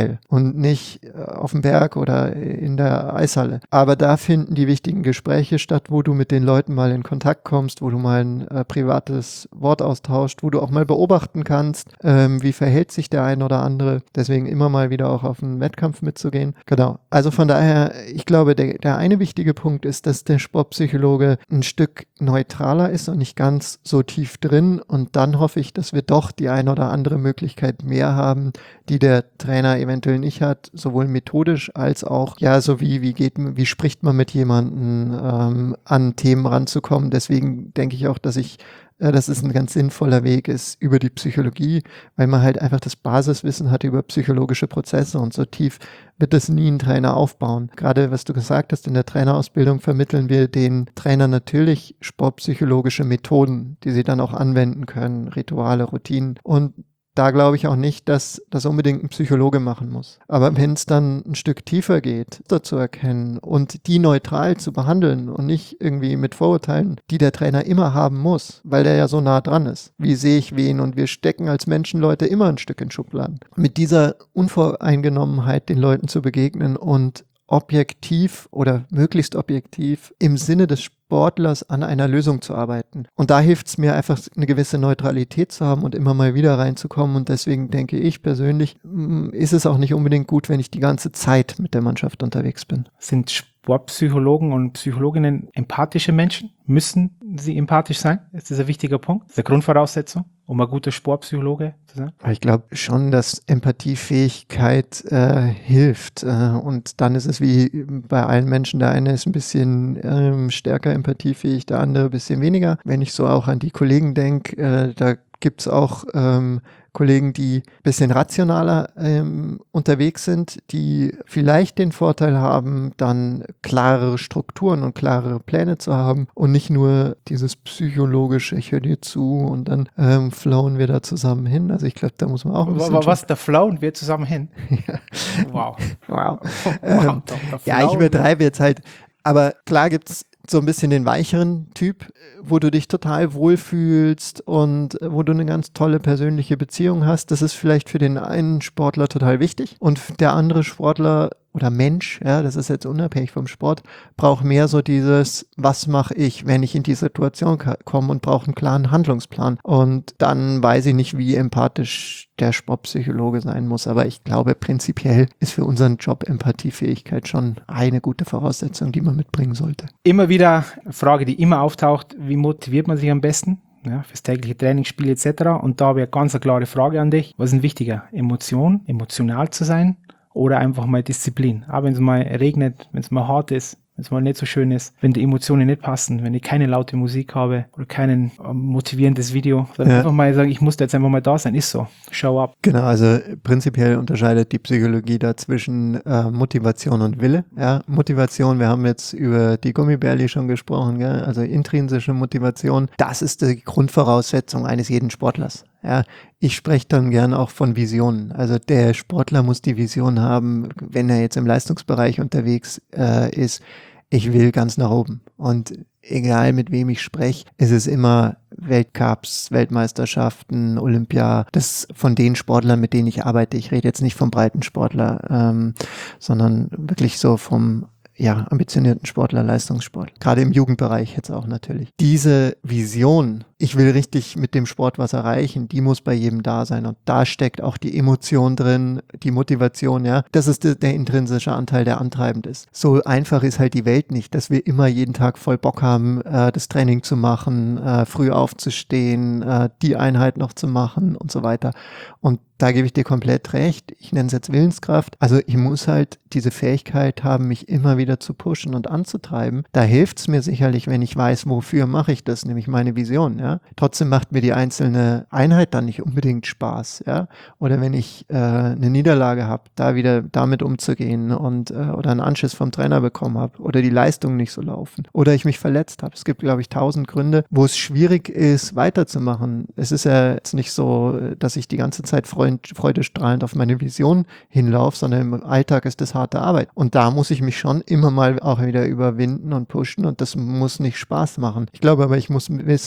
und nicht äh, auf dem Berg oder in der Eishalle. Aber da finden die wichtigen Gespräche statt, wo du mit den Leuten mal in Kontakt kommst, wo du mal ein äh, privates Wort austauscht, wo du auch mal beobachten kannst, ähm, wie verhält sich der ein oder andere. Deswegen immer mal wieder auch auf einen Wettkampf mitzugehen. Genau. Also von daher, ich glaube, der, der eine wichtige Punkt ist, dass der Sportpsychologe ein Stück neutraler ist und nicht ganz so tief drin. Und dann hoffe ich, dass wir doch die eine oder andere Möglichkeit mehr haben, die der Trainer eventuell nicht hat, sowohl methodisch als auch, ja, so wie, wie geht, wie spricht man mit jemandem ähm, an Themen ranzukommen. Deswegen denke ich auch, dass ich Ja, dass es ein ganz sinnvoller Weg ist über die Psychologie, weil man halt einfach das Basiswissen hat über psychologische Prozesse und so tief wird das nie ein Trainer aufbauen. Gerade was du gesagt hast, in der Trainerausbildung vermitteln wir den Trainern natürlich sportpsychologische Methoden, die sie dann auch anwenden können, Rituale, Routinen, und da glaube ich auch nicht, dass das unbedingt ein Psychologe machen muss. Aber wenn es dann ein Stück tiefer geht, das zu erkennen und die neutral zu behandeln und nicht irgendwie mit Vorurteilen, die der Trainer immer haben muss, weil der ja so nah dran ist. Wie sehe ich wen? Und wir stecken als Menschenleute immer ein Stück in Schubladen. Mit dieser Unvoreingenommenheit den Leuten zu begegnen und objektiv oder möglichst objektiv im Sinne des Sportlers an einer Lösung zu arbeiten. Und da hilft es mir einfach, eine gewisse Neutralität zu haben und immer mal wieder reinzukommen. Und deswegen denke ich persönlich, ist es auch nicht unbedingt gut, wenn ich die ganze Zeit mit der Mannschaft unterwegs bin. Sind Sportpsychologen und Psychologinnen empathische Menschen? Müssen sie empathisch sein? Das ist ein wichtiger Punkt. Das ist eine Grundvoraussetzung, um ein guter Sportpsychologe zu sein. Ich glaube schon, dass Empathiefähigkeit äh, hilft. Äh, und dann ist es wie bei allen Menschen, der eine ist ein bisschen ähm, stärker empathiefähig, der andere ein bisschen weniger. Wenn ich so auch an die Kollegen denke, äh, da gibt es auch ähm, Kollegen, die ein bisschen rationaler ähm, unterwegs sind, die vielleicht den Vorteil haben, dann klarere Strukturen und klarere Pläne zu haben und nicht nur dieses psychologische, ich höre dir zu und dann ähm, flowen wir da zusammen hin. Also ich glaube, da muss man auch ein bisschen... Was, da flowen wir zusammen hin? Ja. Wow. Wow. wow ähm, ja, ich übertreibe jetzt halt. Aber klar gibt es so ein bisschen den weicheren Typ, wo du dich total wohlfühlst und wo du eine ganz tolle persönliche Beziehung hast. Das ist vielleicht für den einen Sportler total wichtig und der andere Sportler oder Mensch, ja, das ist jetzt unabhängig vom Sport, braucht mehr so dieses, was mache ich, wenn ich in die Situation ka- komme und brauche einen klaren Handlungsplan. Und dann weiß ich nicht, wie empathisch der Sportpsychologe sein muss. Aber ich glaube, prinzipiell ist für unseren Job Empathiefähigkeit schon eine gute Voraussetzung, die man mitbringen sollte. Immer wieder eine Frage, die immer auftaucht, wie motiviert man sich am besten? Ja, fürs tägliche Training, Spiel et cetera. Und da habe ich eine ganz eine klare Frage an dich. Was ist denn wichtiger? Emotion, emotional zu sein? Oder einfach mal Disziplin. Aber wenn es mal regnet, wenn es mal hart ist, wenn es mal nicht so schön ist, wenn die Emotionen nicht passen, wenn ich keine laute Musik habe oder kein motivierendes Video, dann ja. einfach mal sagen, ich muss jetzt einfach mal da sein, ist so. Show up. Genau, also prinzipiell unterscheidet die Psychologie da zwischen äh, Motivation und Wille. Ja, Motivation, wir haben jetzt über die Gummibärli schon gesprochen, gell? Also intrinsische Motivation, das ist die Grundvoraussetzung eines jeden Sportlers. Ja, ich spreche dann gern auch von Visionen. Also der Sportler muss die Vision haben, wenn er jetzt im Leistungsbereich unterwegs äh, ist, ich will ganz nach oben. Und egal mit wem ich spreche, ist es immer Weltcups, Weltmeisterschaften, Olympia. Das von den Sportlern, mit denen ich arbeite. Ich rede jetzt nicht vom Breitensportler, ähm, sondern wirklich so vom ja, ambitionierten Sportler, Leistungssport. Gerade im Jugendbereich jetzt auch natürlich. Diese Vision, ich will richtig mit dem Sport was erreichen, die muss bei jedem da sein. Und da steckt auch die Emotion drin, die Motivation, ja. Das ist der, der intrinsische Anteil, der antreibend ist. So einfach ist halt die Welt nicht, dass wir immer jeden Tag voll Bock haben, äh, das Training zu machen, äh, früh aufzustehen, äh, die Einheit noch zu machen und so weiter. Und da gebe ich dir komplett recht. Ich nenne es jetzt Willenskraft. Also ich muss halt diese Fähigkeit haben, mich immer wieder zu pushen und anzutreiben. Da hilft es mir sicherlich, wenn ich weiß, wofür mache ich das, nämlich meine Vision. Ja? Trotzdem macht mir die einzelne Einheit dann nicht unbedingt Spaß. Ja? Oder wenn ich äh, eine Niederlage habe, da wieder damit umzugehen und äh, oder einen Anschiss vom Trainer bekommen habe oder die Leistungen nicht so laufen oder ich mich verletzt habe. Es gibt, glaube ich, tausend Gründe, wo es schwierig ist, weiterzumachen. Es ist ja jetzt nicht so, dass ich die ganze Zeit freue, freudestrahlend auf meine Vision hinlaufe, sondern im Alltag ist das harte Arbeit. Und da muss ich mich schon immer mal auch wieder überwinden und pushen und das muss nicht Spaß machen. Ich glaube aber, ich muss wissen,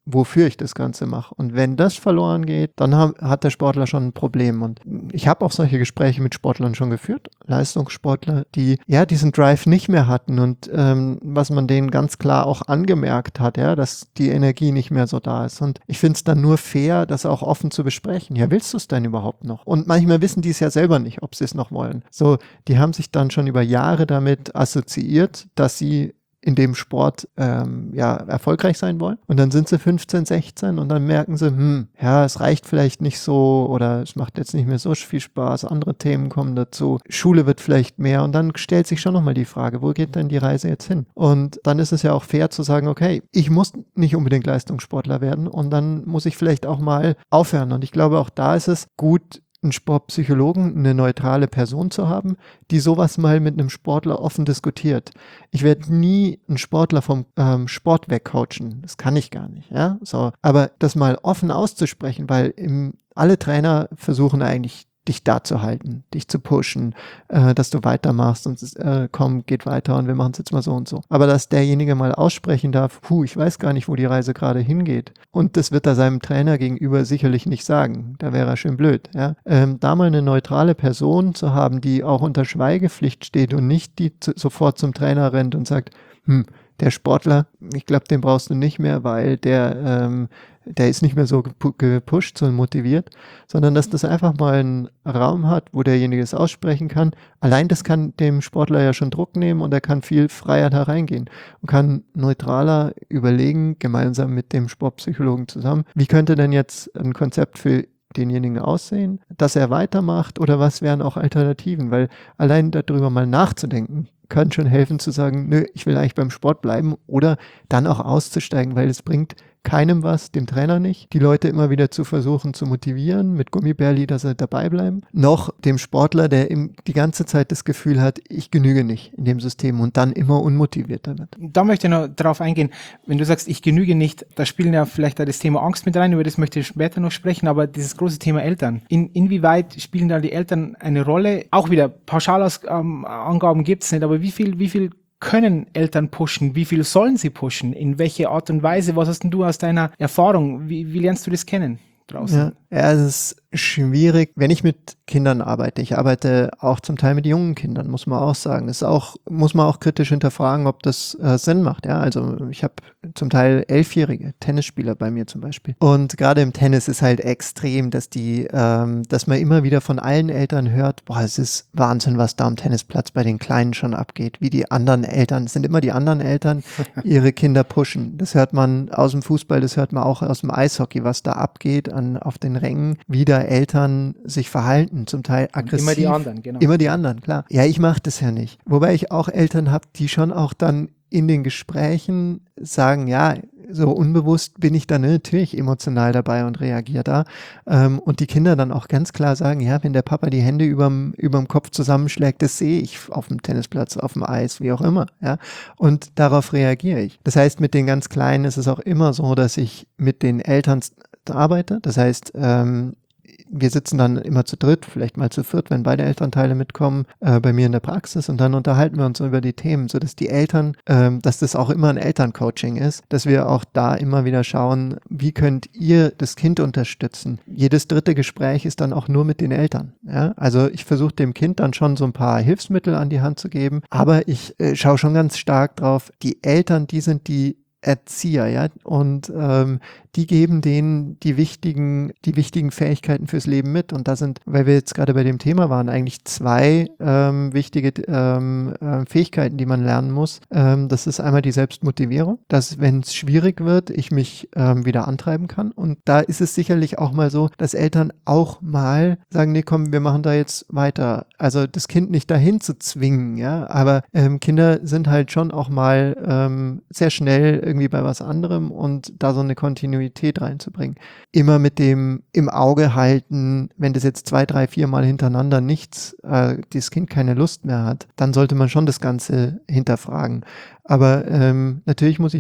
wofür ich das Ganze mache. Und wenn das verloren geht, dann haben, hat der Sportler schon ein Problem. Und ich habe auch solche Gespräche mit Sportlern schon geführt, Leistungssportler, die ja diesen Drive nicht mehr hatten und ähm, was man denen ganz klar auch angemerkt hat, ja, dass die Energie nicht mehr so da ist. Und ich finde es dann nur fair, das auch offen zu besprechen. Ja, willst du es denn überhaupt noch? Und manchmal wissen die es ja selber nicht, ob sie es noch wollen. So, die haben sich dann schon über Jahre damit assoziiert, dass sie in dem Sport ähm, ja erfolgreich sein wollen. Und dann sind sie fünfzehn, sechzehn und dann merken sie, hm, ja, es reicht vielleicht nicht so oder es macht jetzt nicht mehr so viel Spaß, andere Themen kommen dazu, Schule wird vielleicht mehr und dann stellt sich schon nochmal die Frage, wo geht denn die Reise jetzt hin? Und dann ist es ja auch fair zu sagen, okay, ich muss nicht unbedingt Leistungssportler werden und dann muss ich vielleicht auch mal aufhören. Und ich glaube, auch da ist es gut, einen Sportpsychologen, eine neutrale Person zu haben, die sowas mal mit einem Sportler offen diskutiert. Ich werde nie einen Sportler vom ähm, Sport wegcoachen. Das kann ich gar nicht. Ja? So. Aber das mal offen auszusprechen, weil im, alle Trainer versuchen eigentlich, dich da zu halten, dich zu pushen, äh, dass du weitermachst und äh, komm, geht weiter und wir machen es jetzt mal so und so. Aber dass derjenige mal aussprechen darf, puh, ich weiß gar nicht, wo die Reise gerade hingeht. Und das wird er seinem Trainer gegenüber sicherlich nicht sagen. Da wäre er schön blöd. Ja? Ähm, da mal eine neutrale Person zu haben, die auch unter Schweigepflicht steht und nicht die zu, sofort zum Trainer rennt und sagt, hm, der Sportler, ich glaube, den brauchst du nicht mehr, weil der, ähm, der ist nicht mehr so gepusht, so motiviert, sondern dass das einfach mal einen Raum hat, wo derjenige es aussprechen kann. Allein das kann dem Sportler ja schon Druck nehmen und er kann viel freier da reingehen und kann neutraler überlegen, gemeinsam mit dem Sportpsychologen zusammen, wie könnte denn jetzt ein Konzept für denjenigen aussehen, dass er weitermacht oder was wären auch Alternativen, weil allein darüber mal nachzudenken, kann schon helfen zu sagen, nö, ich will eigentlich beim Sport bleiben oder dann auch auszusteigen, weil es bringt keinem was, dem Trainer nicht, die Leute immer wieder zu versuchen zu motivieren mit Gummibärli, dass sie dabei bleiben, noch dem Sportler, der im, die ganze Zeit das Gefühl hat, ich genüge nicht in dem System und dann immer unmotivierter wird. Da möchte ich noch darauf eingehen, wenn du sagst, ich genüge nicht, da spielen ja vielleicht auch das Thema Angst mit rein, über das möchte ich später noch sprechen, aber dieses große Thema Eltern. In, inwieweit spielen da die Eltern eine Rolle? Auch wieder, Pauschalangaben ähm, gibt es nicht, aber wie viel, wie viel können Eltern pushen? Wie viel sollen sie pushen? In welche Art und Weise? Was hast denn du aus deiner Erfahrung? Wie, wie lernst du das kennen draußen? Ja, ja, es ist schwierig, wenn ich mit Kindern arbeite. Ich arbeite auch zum Teil mit jungen Kindern, muss man auch sagen. Das ist auch, muss man auch kritisch hinterfragen, ob das äh, Sinn macht. Ja, also ich habe zum Teil elfjährige Tennisspieler bei mir zum Beispiel. Und gerade im Tennis ist halt extrem, dass die, ähm, dass man immer wieder von allen Eltern hört, boah, es ist Wahnsinn, was da am Tennisplatz bei den Kleinen schon abgeht. Wie die anderen Eltern, es sind immer die anderen Eltern, ihre Kinder pushen. Das hört man aus dem Fußball, das hört man auch aus dem Eishockey, was da abgeht an, auf den Rängen, wie da Eltern sich verhalten, zum Teil aggressiv. Immer die anderen, genau. Immer die anderen, klar. Ja, ich mache das ja nicht. Wobei ich auch Eltern habe, die schon auch dann in den Gesprächen sagen, ja, so unbewusst bin ich dann natürlich emotional dabei und reagiere da. Ähm, und die Kinder dann auch ganz klar sagen, ja, wenn der Papa die Hände überm, überm Kopf zusammenschlägt, das sehe ich auf dem Tennisplatz, auf dem Eis, wie auch immer. Ja, und darauf reagiere ich. Das heißt, mit den ganz Kleinen ist es auch immer so, dass ich mit den Eltern arbeite. Das heißt, ähm, wir sitzen dann immer zu dritt, vielleicht mal zu viert, wenn beide Elternteile mitkommen, äh, bei mir in der Praxis und dann unterhalten wir uns über die Themen, sodass die Eltern, ähm, dass das auch immer ein Elterncoaching ist, dass wir auch da immer wieder schauen, wie könnt ihr das Kind unterstützen. Jedes dritte Gespräch ist dann auch nur mit den Eltern. Ja? Also ich versuche dem Kind dann schon so ein paar Hilfsmittel an die Hand zu geben, aber ich äh, schaue schon ganz stark drauf, die Eltern, die sind die Erzieher, ja, und ähm, die geben denen die wichtigen, die wichtigen Fähigkeiten fürs Leben mit. Und da sind, weil wir jetzt gerade bei dem Thema waren, eigentlich zwei ähm, wichtige ähm, äh, Fähigkeiten, die man lernen muss. Ähm, das ist einmal die Selbstmotivierung, dass, wenn es schwierig wird, ich mich ähm, wieder antreiben kann. Und da ist es sicherlich auch mal so, dass Eltern auch mal sagen, nee, komm, wir machen da jetzt weiter. Also das Kind nicht dahin zu zwingen, ja, aber ähm, Kinder sind halt schon auch mal ähm, sehr schnell irgendwie bei was anderem und da so eine Kontinuität reinzubringen. Immer mit dem im Auge halten, wenn das jetzt zwei, drei, vier Mal hintereinander nichts, äh, das Kind keine Lust mehr hat, dann sollte man schon das Ganze hinterfragen. Aber ähm, natürlich muss ich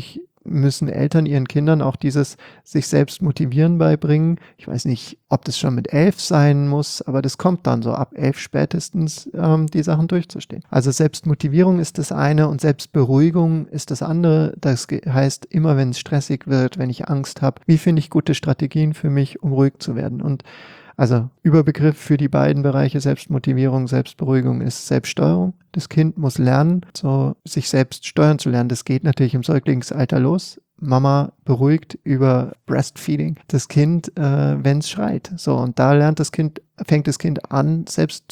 müssen Eltern ihren Kindern auch dieses sich selbst motivieren beibringen. Ich weiß nicht, ob das schon mit elf sein muss, aber das kommt dann so ab elf spätestens, ähm, die Sachen durchzustehen. Also Selbstmotivierung ist das eine und Selbstberuhigung ist das andere. Das heißt, immer wenn es stressig wird, wenn ich Angst habe, wie finde ich gute Strategien für mich, um ruhig zu werden? Und also Überbegriff für die beiden Bereiche Selbstmotivierung, Selbstberuhigung ist Selbststeuerung. Das Kind muss lernen, so sich selbst steuern zu lernen. Das geht natürlich im Säuglingsalter los. Mama beruhigt über Breastfeeding das Kind, äh, wenn es schreit. So, und da lernt das Kind, fängt das Kind an,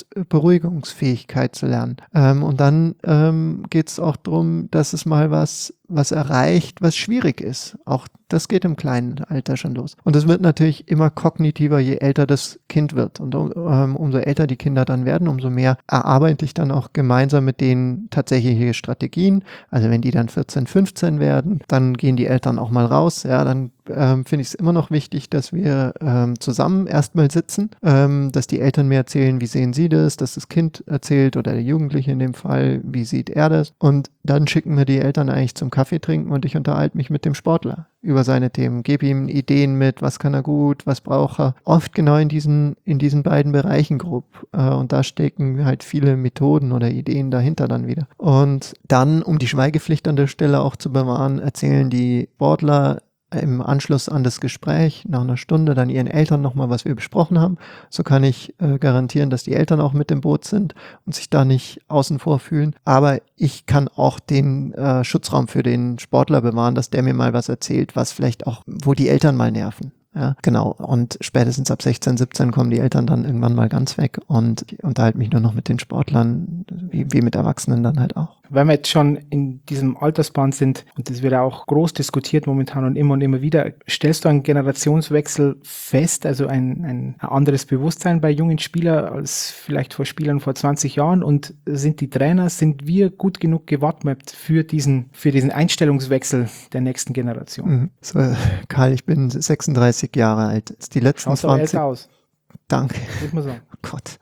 Selbstberuhigungsfähigkeit zu lernen. Ähm, und dann ähm, geht es auch darum, dass es mal was, was erreicht, was schwierig ist. Auch das geht im kleinen Alter schon los. Und es wird natürlich immer kognitiver, je älter das Kind wird. Und ähm, umso älter die Kinder dann werden, umso mehr erarbeite ich dann auch gemeinsam mit denen tatsächliche Strategien. Also wenn die dann vierzehn, fünfzehn werden, dann gehen die Eltern auch mal raus. Ja, dann ähm, finde ich es immer noch wichtig, dass wir ähm, zusammen erstmal sitzen, ähm, dass die Eltern mir erzählen, wie sehen sie das, dass das Kind erzählt oder der Jugendliche in dem Fall, wie sieht er das. Und dann schicken wir die Eltern eigentlich zum Kaffee trinken und ich unterhalte mich mit dem Sportler über seine Themen, gebe ihm Ideen mit, was kann er gut, was braucht er. Oft genau in diesen, in diesen beiden Bereichen grob. Äh, und da stecken halt viele Methoden oder Ideen dahinter dann wieder. Und dann, um die Schweigepflicht an der Stelle auch zu bewahren, erzählen die Sportler im Anschluss an das Gespräch, nach einer Stunde, dann ihren Eltern nochmal, was wir besprochen haben. So kann ich äh, garantieren, dass die Eltern auch mit im Boot sind und sich da nicht außen vor fühlen. Aber ich kann auch den äh, Schutzraum für den Sportler bewahren, dass der mir mal was erzählt, was vielleicht auch, wo die Eltern mal nerven. Ja, genau. Und spätestens ab sechzehn, siebzehn kommen die Eltern dann irgendwann mal ganz weg und ich unterhalte mich nur noch mit den Sportlern, wie, wie mit Erwachsenen dann halt auch. Wenn wir jetzt schon in diesem Altersband sind, und das wird ja auch groß diskutiert momentan und immer und immer wieder, stellst du einen Generationswechsel fest, also ein, ein anderes Bewusstsein bei jungen Spielern als vielleicht vor Spielern vor zwanzig Jahren? Und sind die Trainer, sind wir gut genug gewappnet für diesen, für diesen Einstellungswechsel der nächsten Generation? Mhm. So, Karl, ich bin sechsunddreißig Jahre alt. Die letzten Schaust aber zwanzig älter aus. Danke. Muss man sagen. Oh Gott.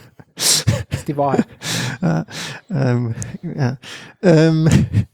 Das ist die Wahrheit. ja, ähm, ja. Ähm,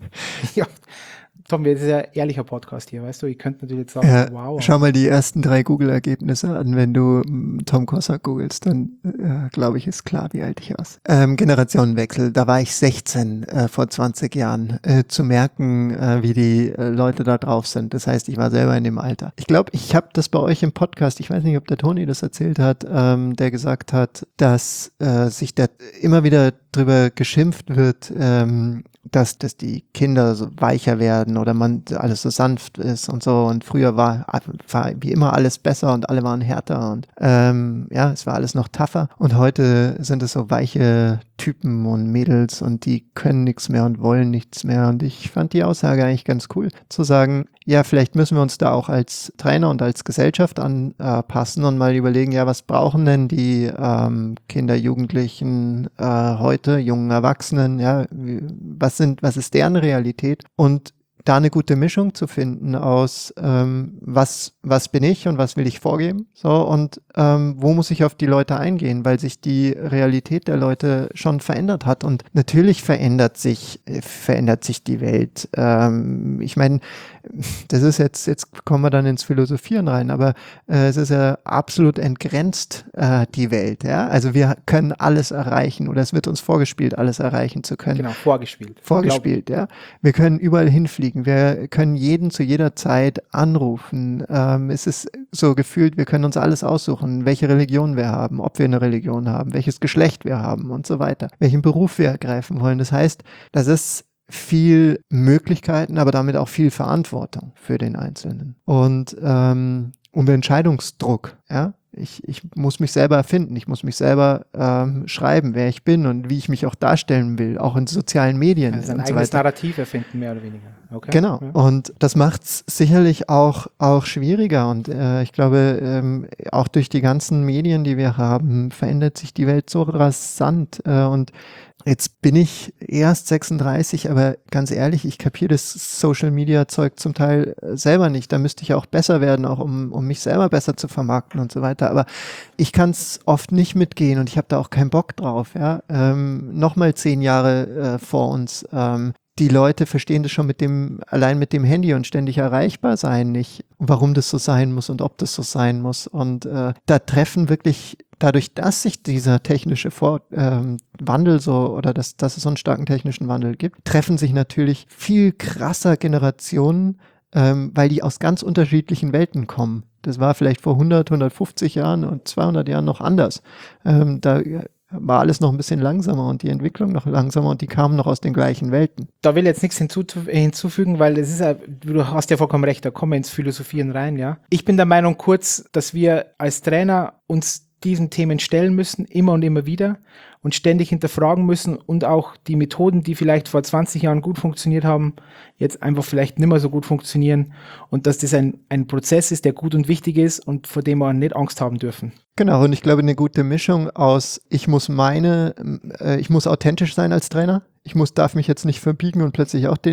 ja. Tom, das ist ja ein ehrlicher Podcast hier, weißt du? Ich könnte natürlich jetzt sagen, ja, wow. Schau mal die ersten drei Google-Ergebnisse an. Wenn du m, Tom Kossak googelst, dann äh, glaube ich, ist klar, wie alt ich aus. Ähm, Generationenwechsel, da war ich sechzehn äh, vor zwanzig Jahren, äh, zu merken, äh, wie die äh, Leute da drauf sind. Das heißt, ich war selber in dem Alter. Ich glaube, ich habe das bei euch im Podcast, ich weiß nicht, ob der Toni das erzählt hat, ähm, der gesagt hat, dass äh, sich da immer wieder drüber geschimpft wird, ähm, dass, dass die Kinder so weicher werden oder man alles so sanft ist und so. Und früher war, war wie immer alles besser und alle waren härter und ähm, ja, es war alles noch tougher. Und heute sind es so weiche Typen und Mädels und die können nichts mehr und wollen nichts mehr. Und ich fand die Aussage eigentlich ganz cool, zu sagen, ja, vielleicht müssen wir uns da auch als Trainer und als Gesellschaft anpassen und mal überlegen, ja, was brauchen denn die ähm, Kinder, Jugendlichen äh, heute, jungen Erwachsenen, ja, was sind, was ist deren Realität? Und da eine gute Mischung zu finden aus ähm, was, was bin ich und was will ich vorgeben, so, und ähm, wo muss ich auf die Leute eingehen, weil sich die Realität der Leute schon verändert hat und natürlich verändert sich, äh, verändert sich die Welt. Ähm, ich meine, das ist jetzt, jetzt kommen wir dann ins Philosophieren rein, aber äh, es ist ja absolut entgrenzt, äh, die Welt, ja, also wir können alles erreichen oder es wird uns vorgespielt, alles erreichen zu können. Genau, vorgespielt. Vorgespielt, ja. Wir können überall hinfliegen, wir können jeden zu jeder Zeit anrufen, ähm, es ist so gefühlt, wir können uns alles aussuchen, welche Religion wir haben, ob wir eine Religion haben, welches Geschlecht wir haben und so weiter, welchen Beruf wir ergreifen wollen. Das heißt, das ist viel Möglichkeiten, aber damit auch viel Verantwortung für den Einzelnen. Und ähm, um Entscheidungsdruck, ja. Ich, ich muss mich selber erfinden, ich muss mich selber ähm, schreiben, wer ich bin und wie ich mich auch darstellen will, auch in sozialen Medien. Also ein und so eigenes weiter. Narrativ erfinden, mehr oder weniger. Okay. Genau, Ja. und das macht es sicherlich auch, auch schwieriger und äh, ich glaube, ähm, auch durch die ganzen Medien, die wir haben, verändert sich die Welt so rasant äh, und jetzt bin ich erst sechsunddreißig, aber ganz ehrlich, ich kapiere das Social-Media-Zeug zum Teil selber nicht. Da müsste ich auch besser werden, auch um, um mich selber besser zu vermarkten und so weiter. Aber ich kann es oft nicht mitgehen und ich habe da auch keinen Bock drauf. Ja? Ähm, Nochmal zehn Jahre äh, vor uns. Ähm, die Leute verstehen das schon mit dem, allein mit dem Handy und ständig erreichbar sein nicht, warum das so sein muss und ob das so sein muss. Und äh, da treffen wirklich, dadurch, dass sich dieser technische Vor- ähm, Wandel so, oder dass, dass es so einen starken technischen Wandel gibt, treffen sich natürlich viel krasser Generationen, ähm, weil die aus ganz unterschiedlichen Welten kommen. Das war vielleicht vor hundert, hundertfünfzig Jahren und zweihundert Jahren noch anders. Ähm, da war alles noch ein bisschen langsamer und die Entwicklung noch langsamer und die kamen noch aus den gleichen Welten. Da will ich jetzt nichts hinzu- hinzufügen, weil es ist ja, du hast ja vollkommen recht, da kommen wir ins Philosophieren rein, ja. Ich bin der Meinung kurz, dass wir als Trainer uns diesen Themen stellen müssen, immer und immer wieder und ständig hinterfragen müssen und auch die Methoden, die vielleicht vor zwanzig Jahren gut funktioniert haben, jetzt einfach vielleicht nicht mehr so gut funktionieren und dass das ein, ein Prozess ist, der gut und wichtig ist und vor dem wir nicht Angst haben dürfen. Genau, und ich glaube, eine gute Mischung aus, ich muss meine, äh, ich muss authentisch sein als Trainer, ich muss, darf mich jetzt nicht verbiegen und plötzlich auch den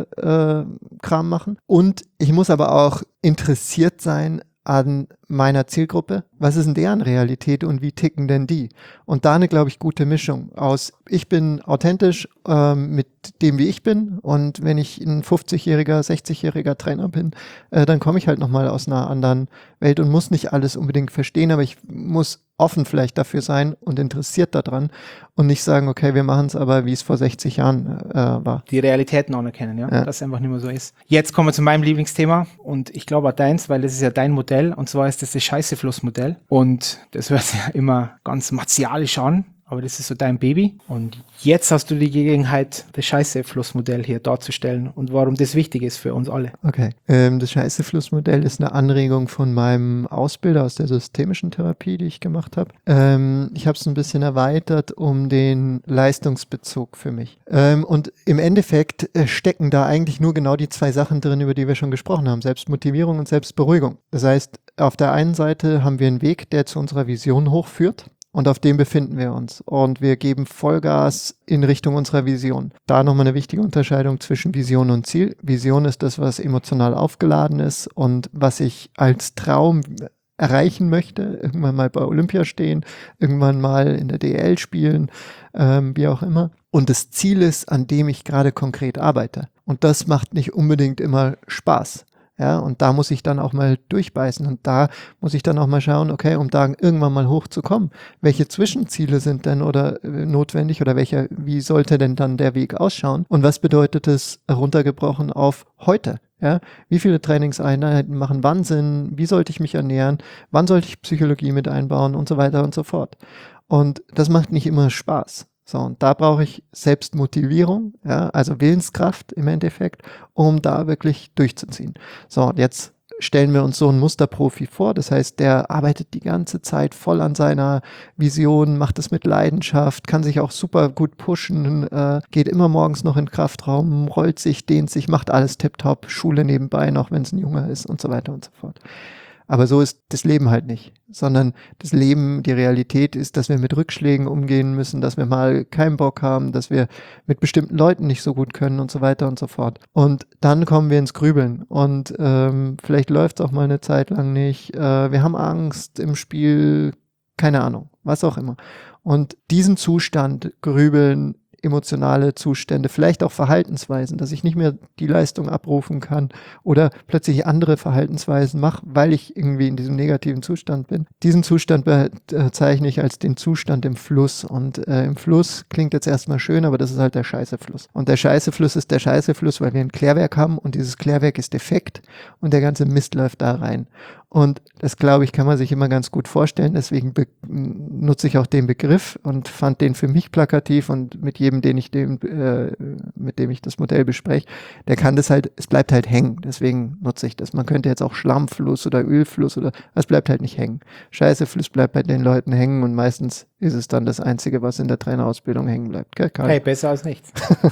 Insta-Kram äh, machen und ich muss aber auch interessiert sein an meiner Zielgruppe. Was ist denn deren Realität und wie ticken denn die? Und da eine, glaube ich, gute Mischung aus, ich bin authentisch ähm, mit dem, wie ich bin und wenn ich ein fünfzigjähriger, sechzigjähriger Trainer bin, äh, dann komme ich halt nochmal aus einer anderen Welt und muss nicht alles unbedingt verstehen, aber ich muss offen vielleicht dafür sein und interessiert daran und nicht sagen, okay, wir machen es aber, wie es vor sechzig Jahren äh, war. Die Realitäten anerkennen, ja? ja, dass es einfach nicht mehr so ist. Jetzt kommen wir zu meinem Lieblingsthema und ich glaube auch deins, weil das ist ja dein Modell und zwar ist das das Scheiße-Fluss-Modell und das hört sich ja immer ganz martialisch an, aber das ist so dein Baby und jetzt hast du die Gelegenheit, das Scheiße-Fluss-Modell hier darzustellen und warum das wichtig ist für uns alle. Okay, ähm, das Scheiße-Fluss-Modell ist eine Anregung von meinem Ausbilder aus der systemischen Therapie, die ich gemacht habe. Ähm, ich habe es ein bisschen erweitert um den Leistungsbezug für mich. Ähm, und im Endeffekt äh, stecken da eigentlich nur genau die zwei Sachen drin, über die wir schon gesprochen haben, Selbstmotivierung und Selbstberuhigung. Das heißt, auf der einen Seite haben wir einen Weg, der zu unserer Vision hochführt. Und auf dem befinden wir uns. Und wir geben Vollgas in Richtung unserer Vision. Da nochmal eine wichtige Unterscheidung zwischen Vision und Ziel. Vision ist das, was emotional aufgeladen ist und was ich als Traum erreichen möchte. Irgendwann mal bei Olympia stehen, irgendwann mal in der D E L spielen, ähm, wie auch immer. Und das Ziel ist, an dem ich gerade konkret arbeite. Und das macht nicht unbedingt immer Spaß. Ja, und da muss ich dann auch mal durchbeißen und da muss ich dann auch mal schauen, okay, um da irgendwann mal hochzukommen, welche Zwischenziele sind denn oder äh, notwendig oder welcher, wie sollte denn dann der Weg ausschauen und was bedeutet es runtergebrochen auf heute? Ja, wie viele Trainingseinheiten machen wann Sinn? Wie sollte ich mich ernähren? Wann sollte ich Psychologie mit einbauen und so weiter und so fort? Und das macht nicht immer Spaß. So, und da brauche ich Selbstmotivierung, ja, also Willenskraft im Endeffekt, um da wirklich durchzuziehen. So, und jetzt stellen wir uns so einen Musterprofi vor, das heißt, der arbeitet die ganze Zeit voll an seiner Vision, macht es mit Leidenschaft, kann sich auch super gut pushen, äh, geht immer morgens noch in den Kraftraum, rollt sich, dehnt sich, macht alles tipptopp, Schule nebenbei noch, wenn es ein Junge ist und so weiter und so fort. Aber so ist das Leben halt nicht, sondern das Leben, die Realität ist, dass wir mit Rückschlägen umgehen müssen, dass wir mal keinen Bock haben, dass wir mit bestimmten Leuten nicht so gut können und so weiter und so fort. Und dann kommen wir ins Grübeln und ähm, vielleicht läuft es auch mal eine Zeit lang nicht. Äh, wir haben Angst im Spiel, keine Ahnung, was auch immer. Und diesen Zustand, Grübeln, emotionale Zustände, vielleicht auch Verhaltensweisen, dass ich nicht mehr die Leistung abrufen kann oder plötzlich andere Verhaltensweisen mache, weil ich irgendwie in diesem negativen Zustand bin. Diesen Zustand bezeichne ich als den Zustand im Fluss und äh, im Fluss klingt jetzt erstmal schön, aber das ist halt der Scheißefluss. Und der Scheißefluss ist der Scheißefluss, weil wir ein Klärwerk haben und dieses Klärwerk ist defekt und der ganze Mist läuft da rein. Und das, glaube ich, kann man sich immer ganz gut vorstellen. Deswegen be- nutze ich auch den Begriff und fand den für mich plakativ und mit jedem, den ich dem, äh, mit dem ich das Modell bespreche, der kann das halt, es bleibt halt hängen. Deswegen nutze ich das. Man könnte jetzt auch Schlammfluss oder Ölfluss oder, es bleibt halt nicht hängen. Scheißefluss bleibt bei den Leuten hängen und meistens ist es dann das Einzige, was in der Trainerausbildung hängen bleibt. Gell, Karl? Hey, besser als nichts.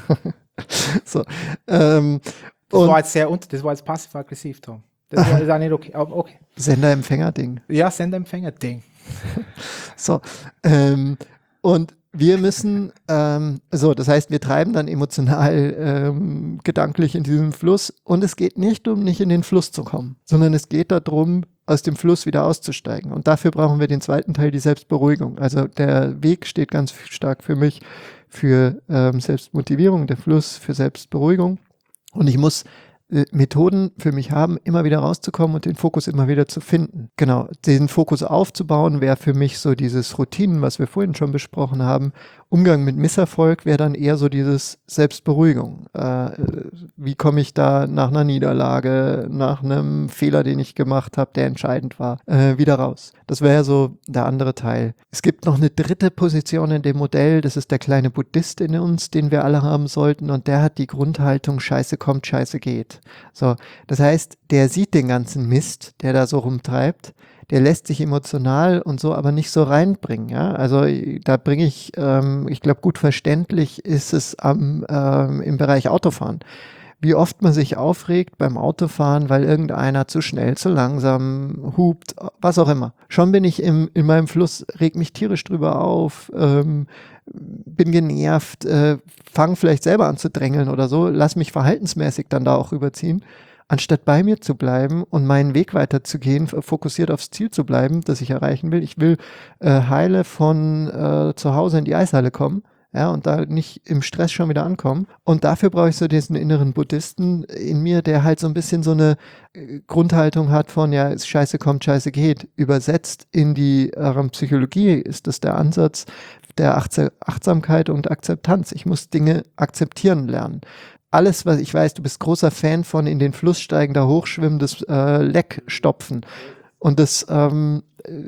so, ähm, das war jetzt sehr, das war jetzt passiv-aggressiv, Tom. Das war jetzt auch nicht okay. Aber okay. Sender-Empfänger-Ding. Ja, Sender-Empfänger-Ding. So, ähm, und wir müssen, ähm, so, das heißt, wir treiben dann emotional, ähm, gedanklich in diesem Fluss und es geht nicht um nicht in den Fluss zu kommen, sondern es geht darum, aus dem Fluss wieder auszusteigen. Und dafür brauchen wir den zweiten Teil, die Selbstberuhigung. Also der Weg steht ganz stark für mich für ähm, Selbstmotivierung, der Fluss für Selbstberuhigung. Und ich muss äh, Methoden für mich haben, immer wieder rauszukommen und den Fokus immer wieder zu finden. Genau, den Fokus aufzubauen wäre für mich so dieses Routinen, was wir vorhin schon besprochen haben. Umgang mit Misserfolg wäre dann eher so dieses Selbstberuhigung. Äh, wie komme ich da nach einer Niederlage, nach einem Fehler, den ich gemacht habe, der entscheidend war, äh, wieder raus. Das wäre so der andere Teil. Es gibt noch eine dritte Position in dem Modell, das ist der kleine Buddhist in uns, den wir alle haben sollten, und der hat die Grundhaltung, Scheiße kommt, Scheiße geht. So, das heißt, der sieht den ganzen Mist, der da so rumtreibt, der lässt sich emotional und so aber nicht so reinbringen. Ja? Also da bringe ich, ähm, ich glaube, gut verständlich ist es am, ähm, im Bereich Autofahren. Wie oft man sich aufregt beim Autofahren, weil irgendeiner zu schnell, zu langsam hupt, was auch immer. Schon bin ich im, in meinem Fluss, reg mich tierisch drüber auf, ähm, bin genervt, äh, fange vielleicht selber an zu drängeln oder so, lass mich verhaltensmäßig dann da auch rüberziehen. Anstatt bei mir zu bleiben und meinen Weg weiterzugehen, fokussiert aufs Ziel zu bleiben, das ich erreichen will. Ich will äh, heile von äh, zu Hause in die Eishalle kommen, ja, und da nicht im Stress schon wieder ankommen. Und dafür brauche ich so diesen inneren Buddhisten in mir, der halt so ein bisschen so eine äh, Grundhaltung hat von, ja, Scheiße kommt, Scheiße geht. Übersetzt in die äh, Psychologie ist das der Ansatz der Achtsam- Achtsamkeit und Akzeptanz. Ich muss Dinge akzeptieren lernen. Alles, was ich weiß, du bist großer Fan von in den Fluss steigen, da hochschwimmen, das äh, Leck stopfen. Und das ähm,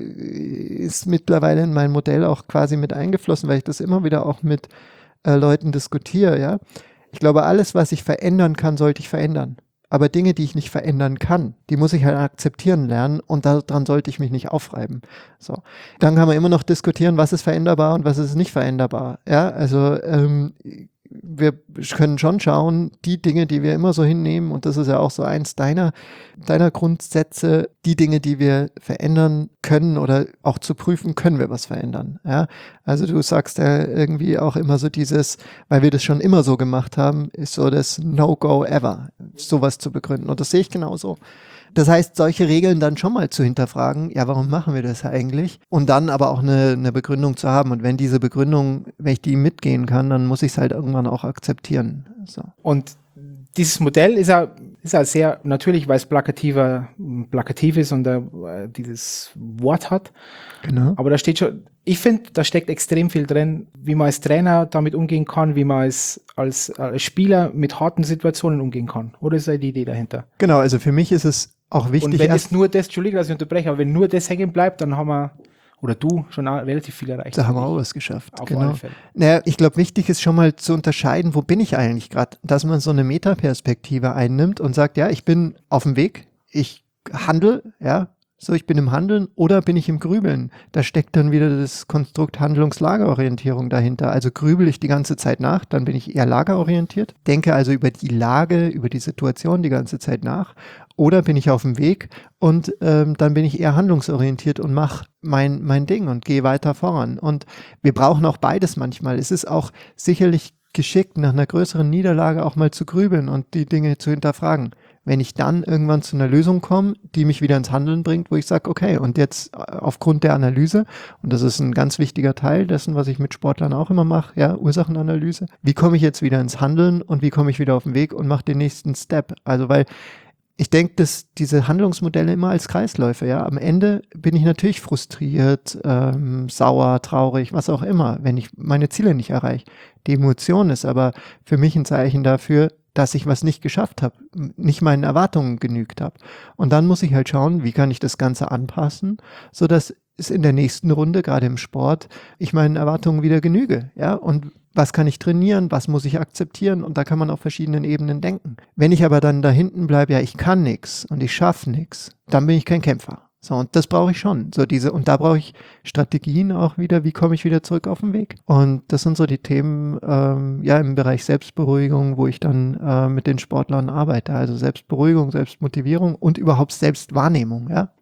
ist mittlerweile in mein Modell auch quasi mit eingeflossen, weil ich das immer wieder auch mit äh, Leuten diskutiere. Ja? Ich glaube, alles, was ich verändern kann, sollte ich verändern. Aber Dinge, die ich nicht verändern kann, die muss ich halt akzeptieren lernen und daran sollte ich mich nicht aufreiben. So. Dann kann man immer noch diskutieren, was ist veränderbar und was ist nicht veränderbar. Ja, also ähm, wir können schon schauen, die Dinge, die wir immer so hinnehmen, und das ist ja auch so eins deiner, deiner Grundsätze, die Dinge, die wir verändern können oder auch zu prüfen, können wir was verändern. Ja? Also du sagst ja irgendwie auch immer so dieses, weil wir das schon immer so gemacht haben, ist so das No-Go ever, sowas zu begründen. Und das sehe ich genauso. Das heißt, solche Regeln dann schon mal zu hinterfragen, ja, warum machen wir das eigentlich? Und dann aber auch eine, eine Begründung zu haben. Und wenn diese Begründung, wenn ich die mitgehen kann, dann muss ich es halt irgendwann auch akzeptieren. So. Und dieses Modell ist ja, ist ja sehr natürlich, weil es plakativer, plakativ ist und äh, dieses Wort hat. Genau. Aber da steht schon, ich finde, da steckt extrem viel drin, wie man als Trainer damit umgehen kann, wie man als, als, als Spieler mit harten Situationen umgehen kann. Oder ist da die Idee dahinter? Genau, also für mich ist es auch wichtig. Und wenn es nur das, Entschuldigung, dass ich unterbreche, aber wenn nur das hängen bleibt, dann haben wir, oder du, schon relativ viel erreicht. Da haben wir auch was geschafft. Auf genau. alle Fälle. Naja, ich glaube, wichtig ist schon mal zu unterscheiden, wo bin ich eigentlich gerade, dass man so eine Metaperspektive einnimmt und sagt, ja, ich bin auf dem Weg, ich handle, ja, so, ich bin im Handeln oder bin ich im Grübeln? Da steckt dann wieder das Konstrukt Handlungslagerorientierung dahinter. Also grübel ich die ganze Zeit nach, dann bin ich eher lagerorientiert, denke also über die Lage, über die Situation die ganze Zeit nach. Oder bin ich auf dem Weg und ähm, dann bin ich eher handlungsorientiert und mache mein, mein Ding und gehe weiter voran. Und wir brauchen auch beides manchmal. Es ist auch sicherlich geschickt, nach einer größeren Niederlage auch mal zu grübeln und die Dinge zu hinterfragen. Wenn ich dann irgendwann zu einer Lösung komme, die mich wieder ins Handeln bringt, wo ich sage, okay, und jetzt aufgrund der Analyse, und das ist ein ganz wichtiger Teil dessen, was ich mit Sportlern auch immer mache, ja, Ursachenanalyse, wie komme ich jetzt wieder ins Handeln und wie komme ich wieder auf den Weg und mache den nächsten Step? Also, weil ich denke, dass diese Handlungsmodelle immer als Kreisläufe, ja, am Ende bin ich natürlich frustriert, ähm, sauer, traurig, was auch immer, wenn ich meine Ziele nicht erreiche. Die Emotion ist aber für mich ein Zeichen dafür, dass ich was nicht geschafft habe, nicht meinen Erwartungen genügt habe. Und dann muss ich halt schauen, wie kann ich das Ganze anpassen, sodass es in der nächsten Runde, gerade im Sport, ich meinen Erwartungen wieder genüge. Ja? Und was kann ich trainieren, was muss ich akzeptieren? Und da kann man auf verschiedenen Ebenen denken. Wenn ich aber dann da hinten bleibe, ja, ich kann nichts und ich schaffe nichts, dann bin ich kein Kämpfer. So, und das brauche ich schon. So diese, und da brauche ich Strategien auch wieder, wie komme ich wieder zurück auf den Weg. Und das sind so die Themen, ähm, ja, im Bereich Selbstberuhigung, wo ich dann äh, mit den Sportlern arbeite. Also Selbstberuhigung, Selbstmotivierung und überhaupt Selbstwahrnehmung, ja.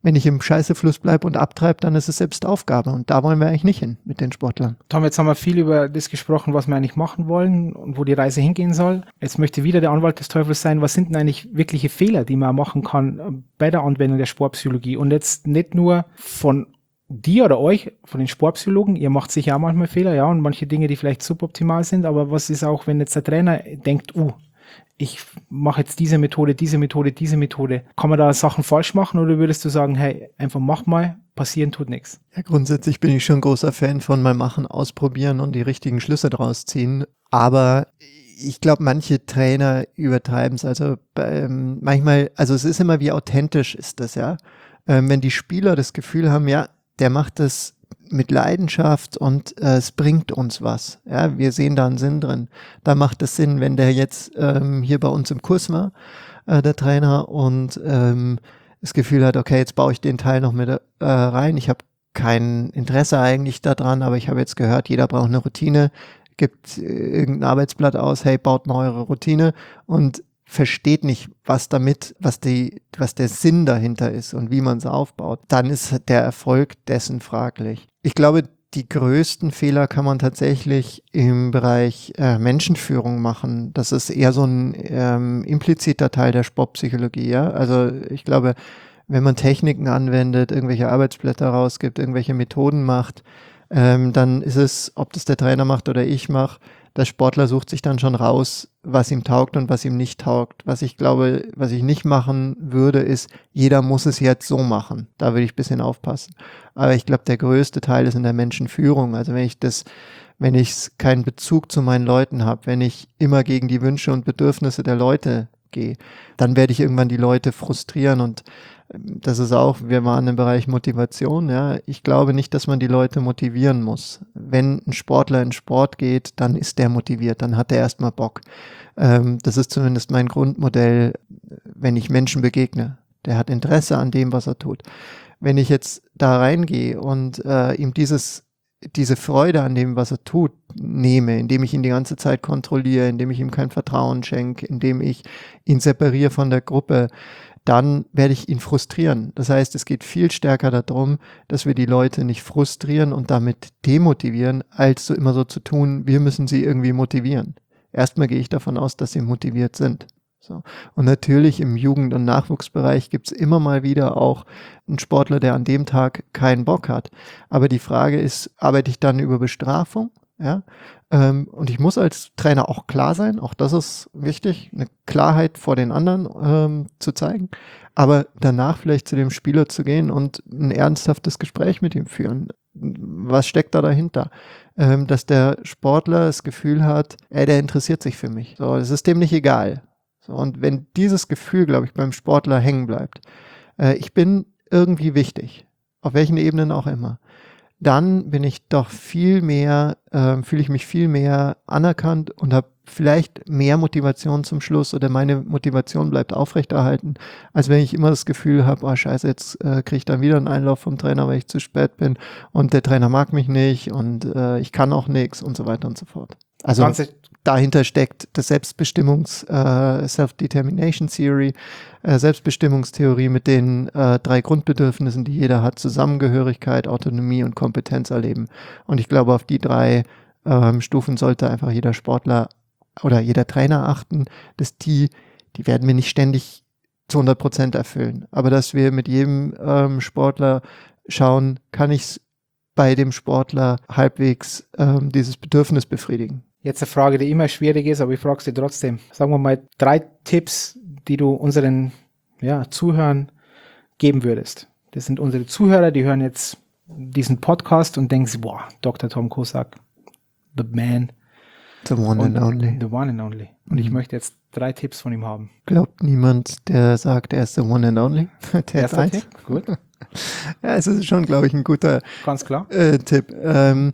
Wenn ich im Scheißefluss bleibe und abtreibe, dann ist es selbst Aufgabe. Und da wollen wir eigentlich nicht hin mit den Sportlern. Tom, jetzt haben wir viel über das gesprochen, was wir eigentlich machen wollen und wo die Reise hingehen soll. Jetzt möchte wieder der Anwalt des Teufels sein. Was sind denn eigentlich wirkliche Fehler, die man machen kann bei der Anwendung der Sportpsychologie? Und jetzt nicht nur von dir oder euch, von den Sportpsychologen. Ihr macht sicher auch manchmal Fehler, ja, und manche Dinge, die vielleicht suboptimal sind. Aber was ist auch, wenn jetzt der Trainer denkt, uh, ich mache jetzt diese Methode, diese Methode, diese Methode. Kann man da Sachen falsch machen oder würdest du sagen, hey, einfach mach mal, passieren tut nichts? Ja, grundsätzlich bin ich schon großer Fan von mal machen, ausprobieren und die richtigen Schlüsse draus ziehen. Aber ich glaube, manche Trainer übertreiben es. Also ähm, manchmal, also es ist immer, wie authentisch ist das, ja. Ähm, wenn die Spieler das Gefühl haben, ja, der macht das mit Leidenschaft und äh, es bringt uns was. Ja, wir sehen da einen Sinn drin. Da macht es Sinn, wenn der jetzt ähm, hier bei uns im Kurs war, äh, der Trainer, und ähm, das Gefühl hat, okay, jetzt baue ich den Teil noch mit äh, rein. Ich habe kein Interesse eigentlich daran, aber ich habe jetzt gehört, jeder braucht eine Routine, gibt äh, irgendein Arbeitsblatt aus, hey, baut mal eure Routine und versteht nicht, was damit, was die, was der Sinn dahinter ist und wie man es aufbaut, dann ist der Erfolg dessen fraglich. Ich glaube, die größten Fehler kann man tatsächlich im Bereich äh, Menschenführung machen. Das ist eher so ein ähm, impliziter Teil der Sportpsychologie. Ja? Also ich glaube, wenn man Techniken anwendet, irgendwelche Arbeitsblätter rausgibt, irgendwelche Methoden macht, ähm, dann ist es, ob das der Trainer macht oder ich mache, der Sportler sucht sich dann schon raus, was ihm taugt und was ihm nicht taugt. Was ich glaube, was ich nicht machen würde, ist, jeder muss es jetzt so machen. Da würde ich ein bisschen aufpassen. Aber ich glaube, der größte Teil ist in der Menschenführung. Also wenn ich das, wenn ich keinen Bezug zu meinen Leuten habe, wenn ich immer gegen die Wünsche und Bedürfnisse der Leute gehe, dann werde ich irgendwann die Leute frustrieren. Und das ist auch, wir waren im Bereich Motivation, ja. Ich glaube nicht, dass man die Leute motivieren muss. Wenn ein Sportler in Sport geht, dann ist der motiviert, dann hat er erstmal Bock. Ähm, das ist zumindest mein Grundmodell, wenn ich Menschen begegne. Der hat Interesse an dem, was er tut. Wenn ich jetzt da reingehe und äh, ihm dieses diese Freude an dem, was er tut, nehme, indem ich ihn die ganze Zeit kontrolliere, indem ich ihm kein Vertrauen schenke, indem ich ihn separiere von der Gruppe, dann werde ich ihn frustrieren. Das heißt, es geht viel stärker darum, dass wir die Leute nicht frustrieren und damit demotivieren, als so immer so zu tun, wir müssen sie irgendwie motivieren. Erstmal gehe ich davon aus, dass sie motiviert sind. So. Und natürlich im Jugend- und Nachwuchsbereich gibt es immer mal wieder auch einen Sportler, der an dem Tag keinen Bock hat. Aber die Frage ist, arbeite ich dann über Bestrafung? Ja? Ähm, und ich muss als Trainer auch klar sein, auch das ist wichtig, eine Klarheit vor den anderen ähm, zu zeigen, aber danach vielleicht zu dem Spieler zu gehen und ein ernsthaftes Gespräch mit ihm führen. Was steckt da dahinter? Ähm, dass der Sportler das Gefühl hat, ey, der interessiert sich für mich. So, das ist dem nicht egal. So, und wenn dieses Gefühl, glaube ich, beim Sportler hängen bleibt, äh, ich bin irgendwie wichtig, auf welchen Ebenen auch immer, dann bin ich doch viel mehr, äh, fühle ich mich viel mehr anerkannt und habe vielleicht mehr Motivation zum Schluss oder meine Motivation bleibt aufrechterhalten, als wenn ich immer das Gefühl habe, oh scheiße, jetzt äh, kriege ich dann wieder einen Einlauf vom Trainer, weil ich zu spät bin und der Trainer mag mich nicht und äh, ich kann auch nichts und so weiter und so fort. Also Ganze dahinter steckt das Selbstbestimmungs, äh, Self-Determination Theory, äh, Selbstbestimmungstheorie mit den äh, drei Grundbedürfnissen, die jeder hat: Zusammengehörigkeit, Autonomie und Kompetenz erleben. Und ich glaube, auf die drei ähm, Stufen sollte einfach jeder Sportler oder jeder Trainer achten, dass die, die werden wir nicht ständig zu hundert Prozent erfüllen. Aber dass wir mit jedem ähm, Sportler schauen, kann ich es bei dem Sportler halbwegs ähm, dieses Bedürfnis befriedigen. Jetzt eine Frage, die immer schwierig ist, aber ich frage sie trotzdem. Sagen wir mal drei Tipps, die du unseren ja, Zuhörern geben würdest. Das sind unsere Zuhörer, die hören jetzt diesen Podcast und denken, boah, Doktor Tom Kosak, the man. The one and only. The one and only. Und mhm. ich möchte jetzt drei Tipps von ihm haben. Glaubt niemand, der sagt, er ist the one and only? Erster Tipp, gut. Ja, es ist schon, glaube ich, ein guter Ganz klar. Äh, Tipp. Ähm,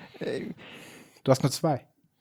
du hast nur zwei.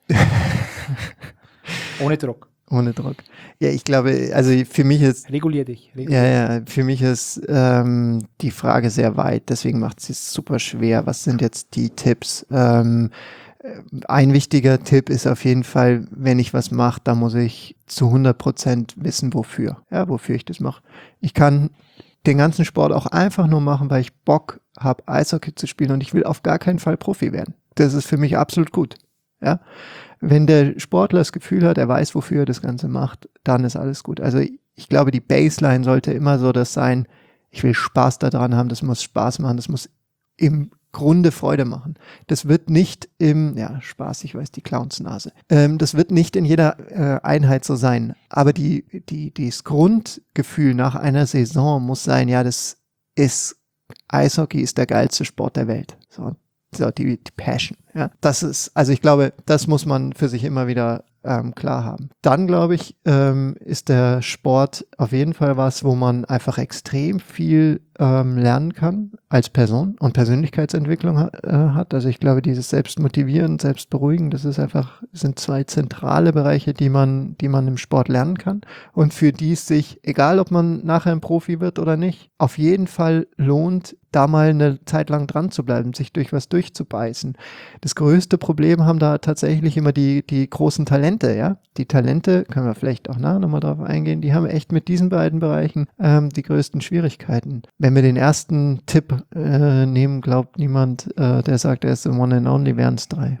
Ohne Druck. Ohne Druck. Ja, ich glaube, also für mich ist... Regulier dich. Regulier ja, ja, für mich ist ähm, die Frage sehr weit, deswegen macht es sich super schwer. Was sind jetzt die Tipps? Ähm, ein wichtiger Tipp ist auf jeden Fall, wenn ich was mache, da muss ich zu hundert Prozent wissen, wofür. Ja, wofür ich das mache. Ich kann den ganzen Sport auch einfach nur machen, weil ich Bock habe, Eishockey zu spielen und ich will auf gar keinen Fall Profi werden. Das ist für mich absolut gut. Ja? Wenn der Sportler das Gefühl hat, er weiß, wofür er das Ganze macht, dann ist alles gut. Also ich glaube, die Baseline sollte immer so das sein, ich will Spaß daran haben, das muss Spaß machen, das muss im Grunde Freude machen. Das wird nicht im, ja, Spaß, ich weiß, die Clownsnase. Ähm, das wird nicht in jeder äh, Einheit so sein. Aber die, die, das Grundgefühl nach einer Saison muss sein, ja, das ist, Eishockey ist der geilste Sport der Welt. So, so die, die Passion. Ja, das ist, also ich glaube, das muss man für sich immer wieder ähm, klar haben. Dann, glaube ich, ähm, ist der Sport auf jeden Fall was, wo man einfach extrem viel ähm, lernen kann als Person und Persönlichkeitsentwicklung ha- äh, hat. Also ich glaube, dieses Selbstmotivieren, Selbstberuhigen, das ist einfach, sind zwei zentrale Bereiche, die man, die man im Sport lernen kann und für die es sich, egal ob man nachher ein Profi wird oder nicht, auf jeden Fall lohnt, da mal eine Zeit lang dran zu bleiben, sich durch was durchzubeißen. Das größte Problem haben da tatsächlich immer die, die großen Talente, ja. Die Talente, können wir vielleicht auch nachher nochmal drauf eingehen, die haben echt mit diesen beiden Bereichen ähm, die größten Schwierigkeiten. Wenn wir den ersten Tipp äh, nehmen, glaubt niemand, äh, der sagt, er ist the one and only, wären es drei.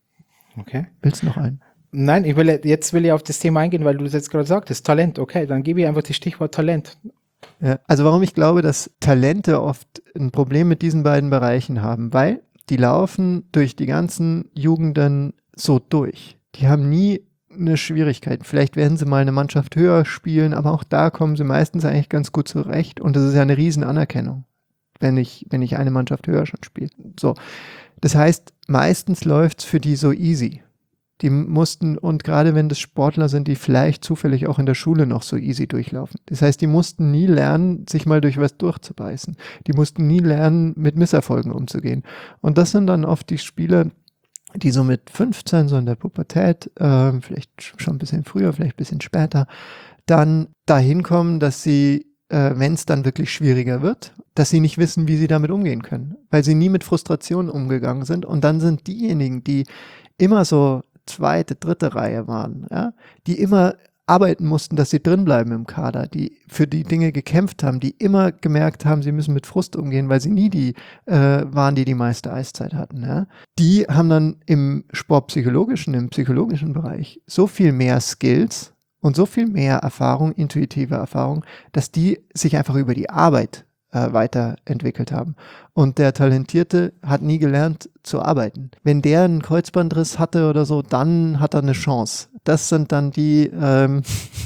Okay. Willst du noch einen? Nein, ich will, jetzt will ich auf das Thema eingehen, weil du das jetzt gerade sagtest, Talent. Okay, dann gebe ich einfach das Stichwort Talent. Ja, also warum ich glaube, dass Talente oft ein Problem mit diesen beiden Bereichen haben, weil die laufen durch die ganzen Jugenden so durch. Die haben nie eine Schwierigkeit. Vielleicht werden sie mal eine Mannschaft höher spielen, aber auch da kommen sie meistens eigentlich ganz gut zurecht und das ist ja eine riesen Anerkennung, wenn ich, wenn ich eine Mannschaft höher schon spiele. So. Das heißt, meistens läuft es für die so easy. Die mussten, und gerade wenn das Sportler sind, die vielleicht zufällig auch in der Schule noch so easy durchlaufen. Das heißt, die mussten nie lernen, sich mal durch was durchzubeißen. Die mussten nie lernen, mit Misserfolgen umzugehen. Und das sind dann oft die Spieler, die so mit fünfzehn, so in der Pubertät, äh, vielleicht schon ein bisschen früher, vielleicht ein bisschen später, dann dahin kommen, dass sie, äh, wenn es dann wirklich schwieriger wird, dass sie nicht wissen, wie sie damit umgehen können, weil sie nie mit Frustration umgegangen sind. Und dann sind diejenigen, die immer so zweite, dritte Reihe waren, ja, die immer arbeiten mussten, dass sie drinbleiben im Kader, die für die Dinge gekämpft haben, die immer gemerkt haben, sie müssen mit Frust umgehen, weil sie nie die äh, waren, die die meiste Eiszeit hatten. Ja. Die haben dann im sportpsychologischen, im psychologischen Bereich so viel mehr Skills und so viel mehr Erfahrung, intuitive Erfahrung, dass die sich einfach über die Arbeit äh, weiterentwickelt haben. Und der Talentierte hat nie gelernt zu arbeiten. Wenn der einen Kreuzbandriss hatte oder so, dann hat er eine Chance. Das sind dann die, ähm,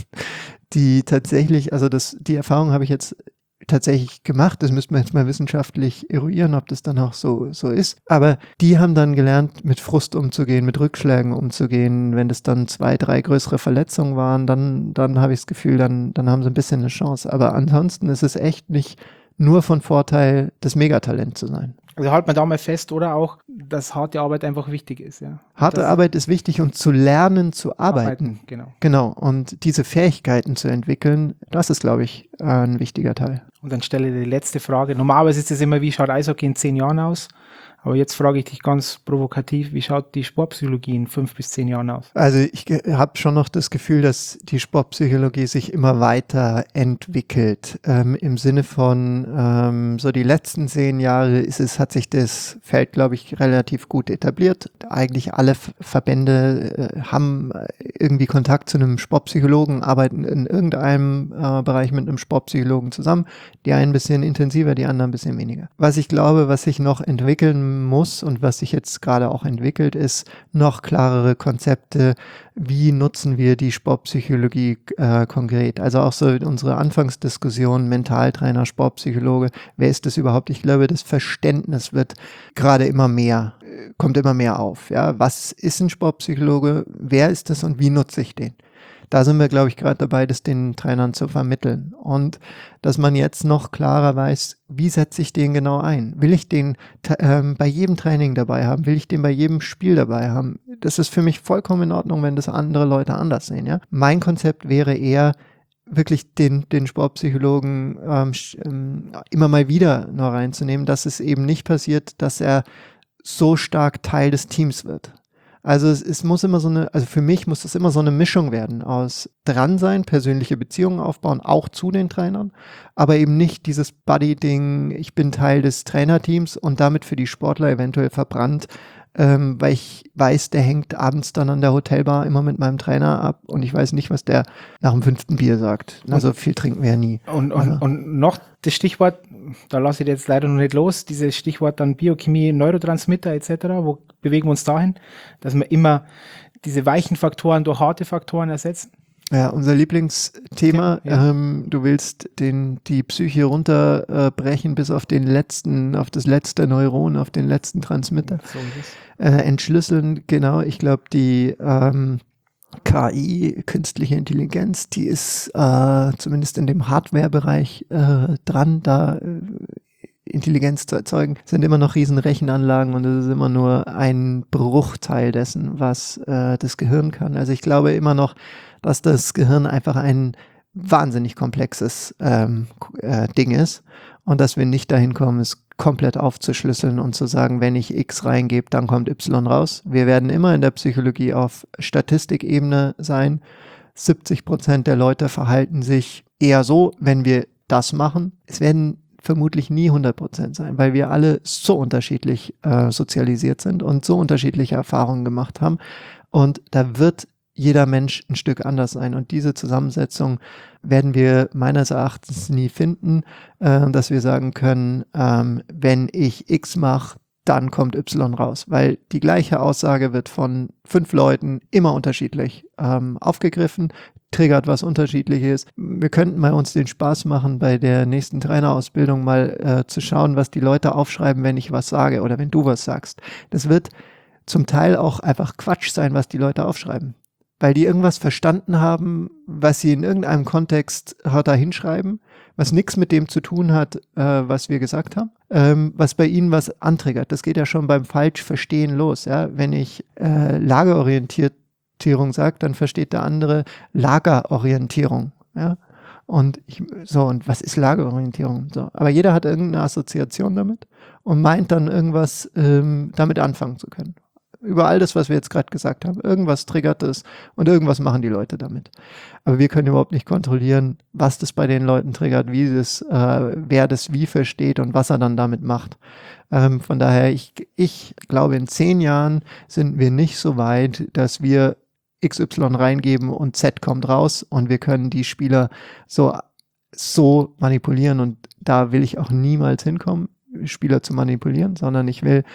die tatsächlich, also das, die Erfahrung habe ich jetzt tatsächlich gemacht. Das müsste man jetzt mal wissenschaftlich eruieren, ob das dann auch so, so ist. Aber die haben dann gelernt, mit Frust umzugehen, mit Rückschlägen umzugehen. Wenn das dann zwei, drei größere Verletzungen waren, dann, dann habe ich das Gefühl, dann, dann haben sie ein bisschen eine Chance. Aber ansonsten ist es echt nicht nur von Vorteil, das Megatalent zu sein. Also halt man da mal fest, oder auch, dass harte Arbeit einfach wichtig ist. Ja. Harte das Arbeit ist wichtig und zu lernen, zu arbeiten. arbeiten. Genau. Genau. Und diese Fähigkeiten zu entwickeln, das ist, glaube ich, ein wichtiger Teil. Und dann stelle ich die letzte Frage. Normalerweise ist es immer, wie schaut Eishockey in zehn Jahren aus? Aber jetzt frage ich dich ganz provokativ, wie schaut die Sportpsychologie in fünf bis zehn Jahren aus? Also ich habe schon noch das Gefühl, dass die Sportpsychologie sich immer weiter entwickelt. Ähm, Im Sinne von ähm, so die letzten zehn Jahre ist es, hat sich das Feld, glaube ich, relativ gut etabliert. Eigentlich alle F- Verbände äh, haben irgendwie Kontakt zu einem Sportpsychologen, arbeiten in irgendeinem äh, Bereich mit einem Sportpsychologen zusammen. Die einen ein bisschen intensiver, die anderen ein bisschen weniger. Was ich glaube, was sich noch entwickeln muss und was sich jetzt gerade auch entwickelt, ist noch klarere Konzepte, wie nutzen wir die Sportpsychologie äh, konkret. Also auch so unsere Anfangsdiskussion, Mentaltrainer, Sportpsychologe, wer ist das überhaupt? Ich glaube, das Verständnis wird gerade immer mehr, kommt immer mehr auf. Ja? Was ist ein Sportpsychologe? Wer ist das und wie nutze ich den? Da sind wir, glaube ich, gerade dabei, das den Trainern zu vermitteln. Und dass man jetzt noch klarer weiß, wie setze ich den genau ein? Will ich den t- ähm, bei jedem Training dabei haben? Will ich den bei jedem Spiel dabei haben? Das ist für mich vollkommen in Ordnung, wenn das andere Leute anders sehen. Ja? Mein Konzept wäre eher, wirklich den, den Sportpsychologen ähm, ähm, immer mal wieder nur reinzunehmen, dass es eben nicht passiert, dass er so stark Teil des Teams wird. Also es, es muss immer so eine, also für mich muss das immer so eine Mischung werden aus dran sein, persönliche Beziehungen aufbauen, auch zu den Trainern, aber eben nicht dieses Buddy-Ding, ich bin Teil des Trainerteams und damit für die Sportler eventuell verbrannt, ähm, weil ich weiß, der hängt abends dann an der Hotelbar immer mit meinem Trainer ab und ich weiß nicht, was der nach dem fünften Bier sagt. Also viel trinken wir ja nie. Und, und, also. und noch das Stichwort, da lasse ich jetzt leider noch nicht los, dieses Stichwort dann Biochemie, Neurotransmitter et cetera. Wo bewegen wir uns dahin, dass wir immer diese weichen Faktoren durch harte Faktoren ersetzen? Ja, unser Lieblingsthema, ja, ja. Ähm, du willst den, die Psyche runterbrechen äh, bis auf den letzten, auf das letzte Neuron, auf den letzten Transmitter. So äh, entschlüsseln, genau, ich glaube, die ähm, K I, künstliche Intelligenz, die ist äh, zumindest in dem Hardware-Bereich äh, dran, da äh, Intelligenz zu erzeugen, sind immer noch riesen Rechenanlagen und es ist immer nur ein Bruchteil dessen, was äh, das Gehirn kann. Also ich glaube immer noch, dass das Gehirn einfach ein wahnsinnig komplexes ähm, äh, Ding ist und dass wir nicht dahin kommen, es komplett aufzuschlüsseln und zu sagen, wenn ich X reingebe, dann kommt Y raus. Wir werden immer in der Psychologie auf Statistikebene sein. siebzig Prozent der Leute verhalten sich eher so, wenn wir das machen. Es werden vermutlich nie hundert Prozent sein, weil wir alle so unterschiedlich äh, sozialisiert sind und so unterschiedliche Erfahrungen gemacht haben. Und da wird jeder Mensch ein Stück anders sein. Und diese Zusammensetzung werden wir meines Erachtens nie finden, äh, dass wir sagen können, ähm, wenn ich X mache, dann kommt Y raus. Weil die gleiche Aussage wird von fünf Leuten immer unterschiedlich ähm, aufgegriffen, triggert was Unterschiedliches. Wir könnten mal uns den Spaß machen, bei der nächsten Trainerausbildung mal äh, zu schauen, was die Leute aufschreiben, wenn ich was sage oder wenn du was sagst. Das wird zum Teil auch einfach Quatsch sein, was die Leute aufschreiben. Weil die irgendwas verstanden haben, was sie in irgendeinem Kontext da hinschreiben, was nichts mit dem zu tun hat, äh, was wir gesagt haben, ähm, was bei ihnen was antriggert. Das geht ja schon beim Falschverstehen los. Ja? Wenn ich äh, Lagerorientierung sage, dann versteht der andere Lagerorientierung. Ja? Und ich, so, und was ist Lagerorientierung? So. Aber jeder hat irgendeine Assoziation damit und meint dann irgendwas ähm, damit anfangen zu können. Über all das, was wir jetzt gerade gesagt haben. Irgendwas triggert es und irgendwas machen die Leute damit. Aber wir können überhaupt nicht kontrollieren, was das bei den Leuten triggert, wie das, äh, wer das wie versteht und was er dann damit macht. Ähm, von daher, ich, ich glaube, in zehn Jahren sind wir nicht so weit, dass wir X Y reingeben und Z kommt raus und wir können die Spieler so, so manipulieren und da will ich auch niemals hinkommen, Spieler zu manipulieren, sondern ich will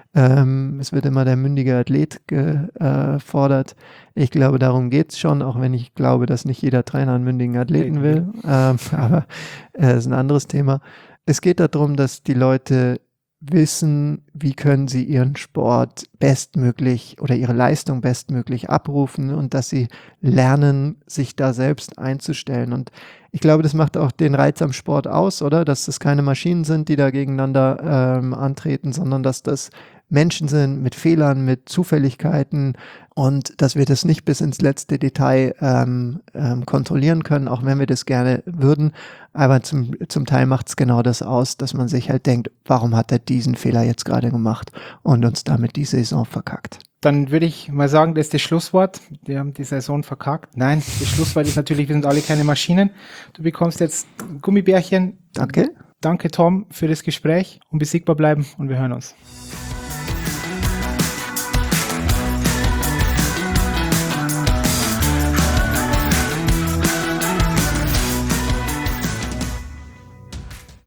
Ähm, es wird immer der mündige Athlet gefordert. Ich glaube, darum geht es schon, auch wenn ich glaube, dass nicht jeder Trainer einen mündigen Athleten will. Ähm, aber es äh, ist ein anderes Thema. Es geht darum, dass die Leute wissen, wie können sie ihren Sport bestmöglich oder ihre Leistung bestmöglich abrufen und dass sie lernen, sich da selbst einzustellen. Und ich glaube, das macht auch den Reiz am Sport aus, oder? Dass das keine Maschinen sind, die da gegeneinander ähm, antreten, sondern dass das Menschen sind mit Fehlern, mit Zufälligkeiten und dass wir das nicht bis ins letzte Detail ähm, ähm, kontrollieren können, auch wenn wir das gerne würden. Aber zum, zum Teil macht es genau das aus, dass man sich halt denkt, warum hat er diesen Fehler jetzt gerade gemacht und uns damit die Saison verkackt. Dann würde ich mal sagen, das ist das Schlusswort. Wir haben die Saison verkackt. Nein, das Schlusswort ist natürlich, wir sind alle keine Maschinen. Du bekommst jetzt Gummibärchen. Danke. Danke, Tom, für das Gespräch. Unbesiegbar bleiben und wir hören uns.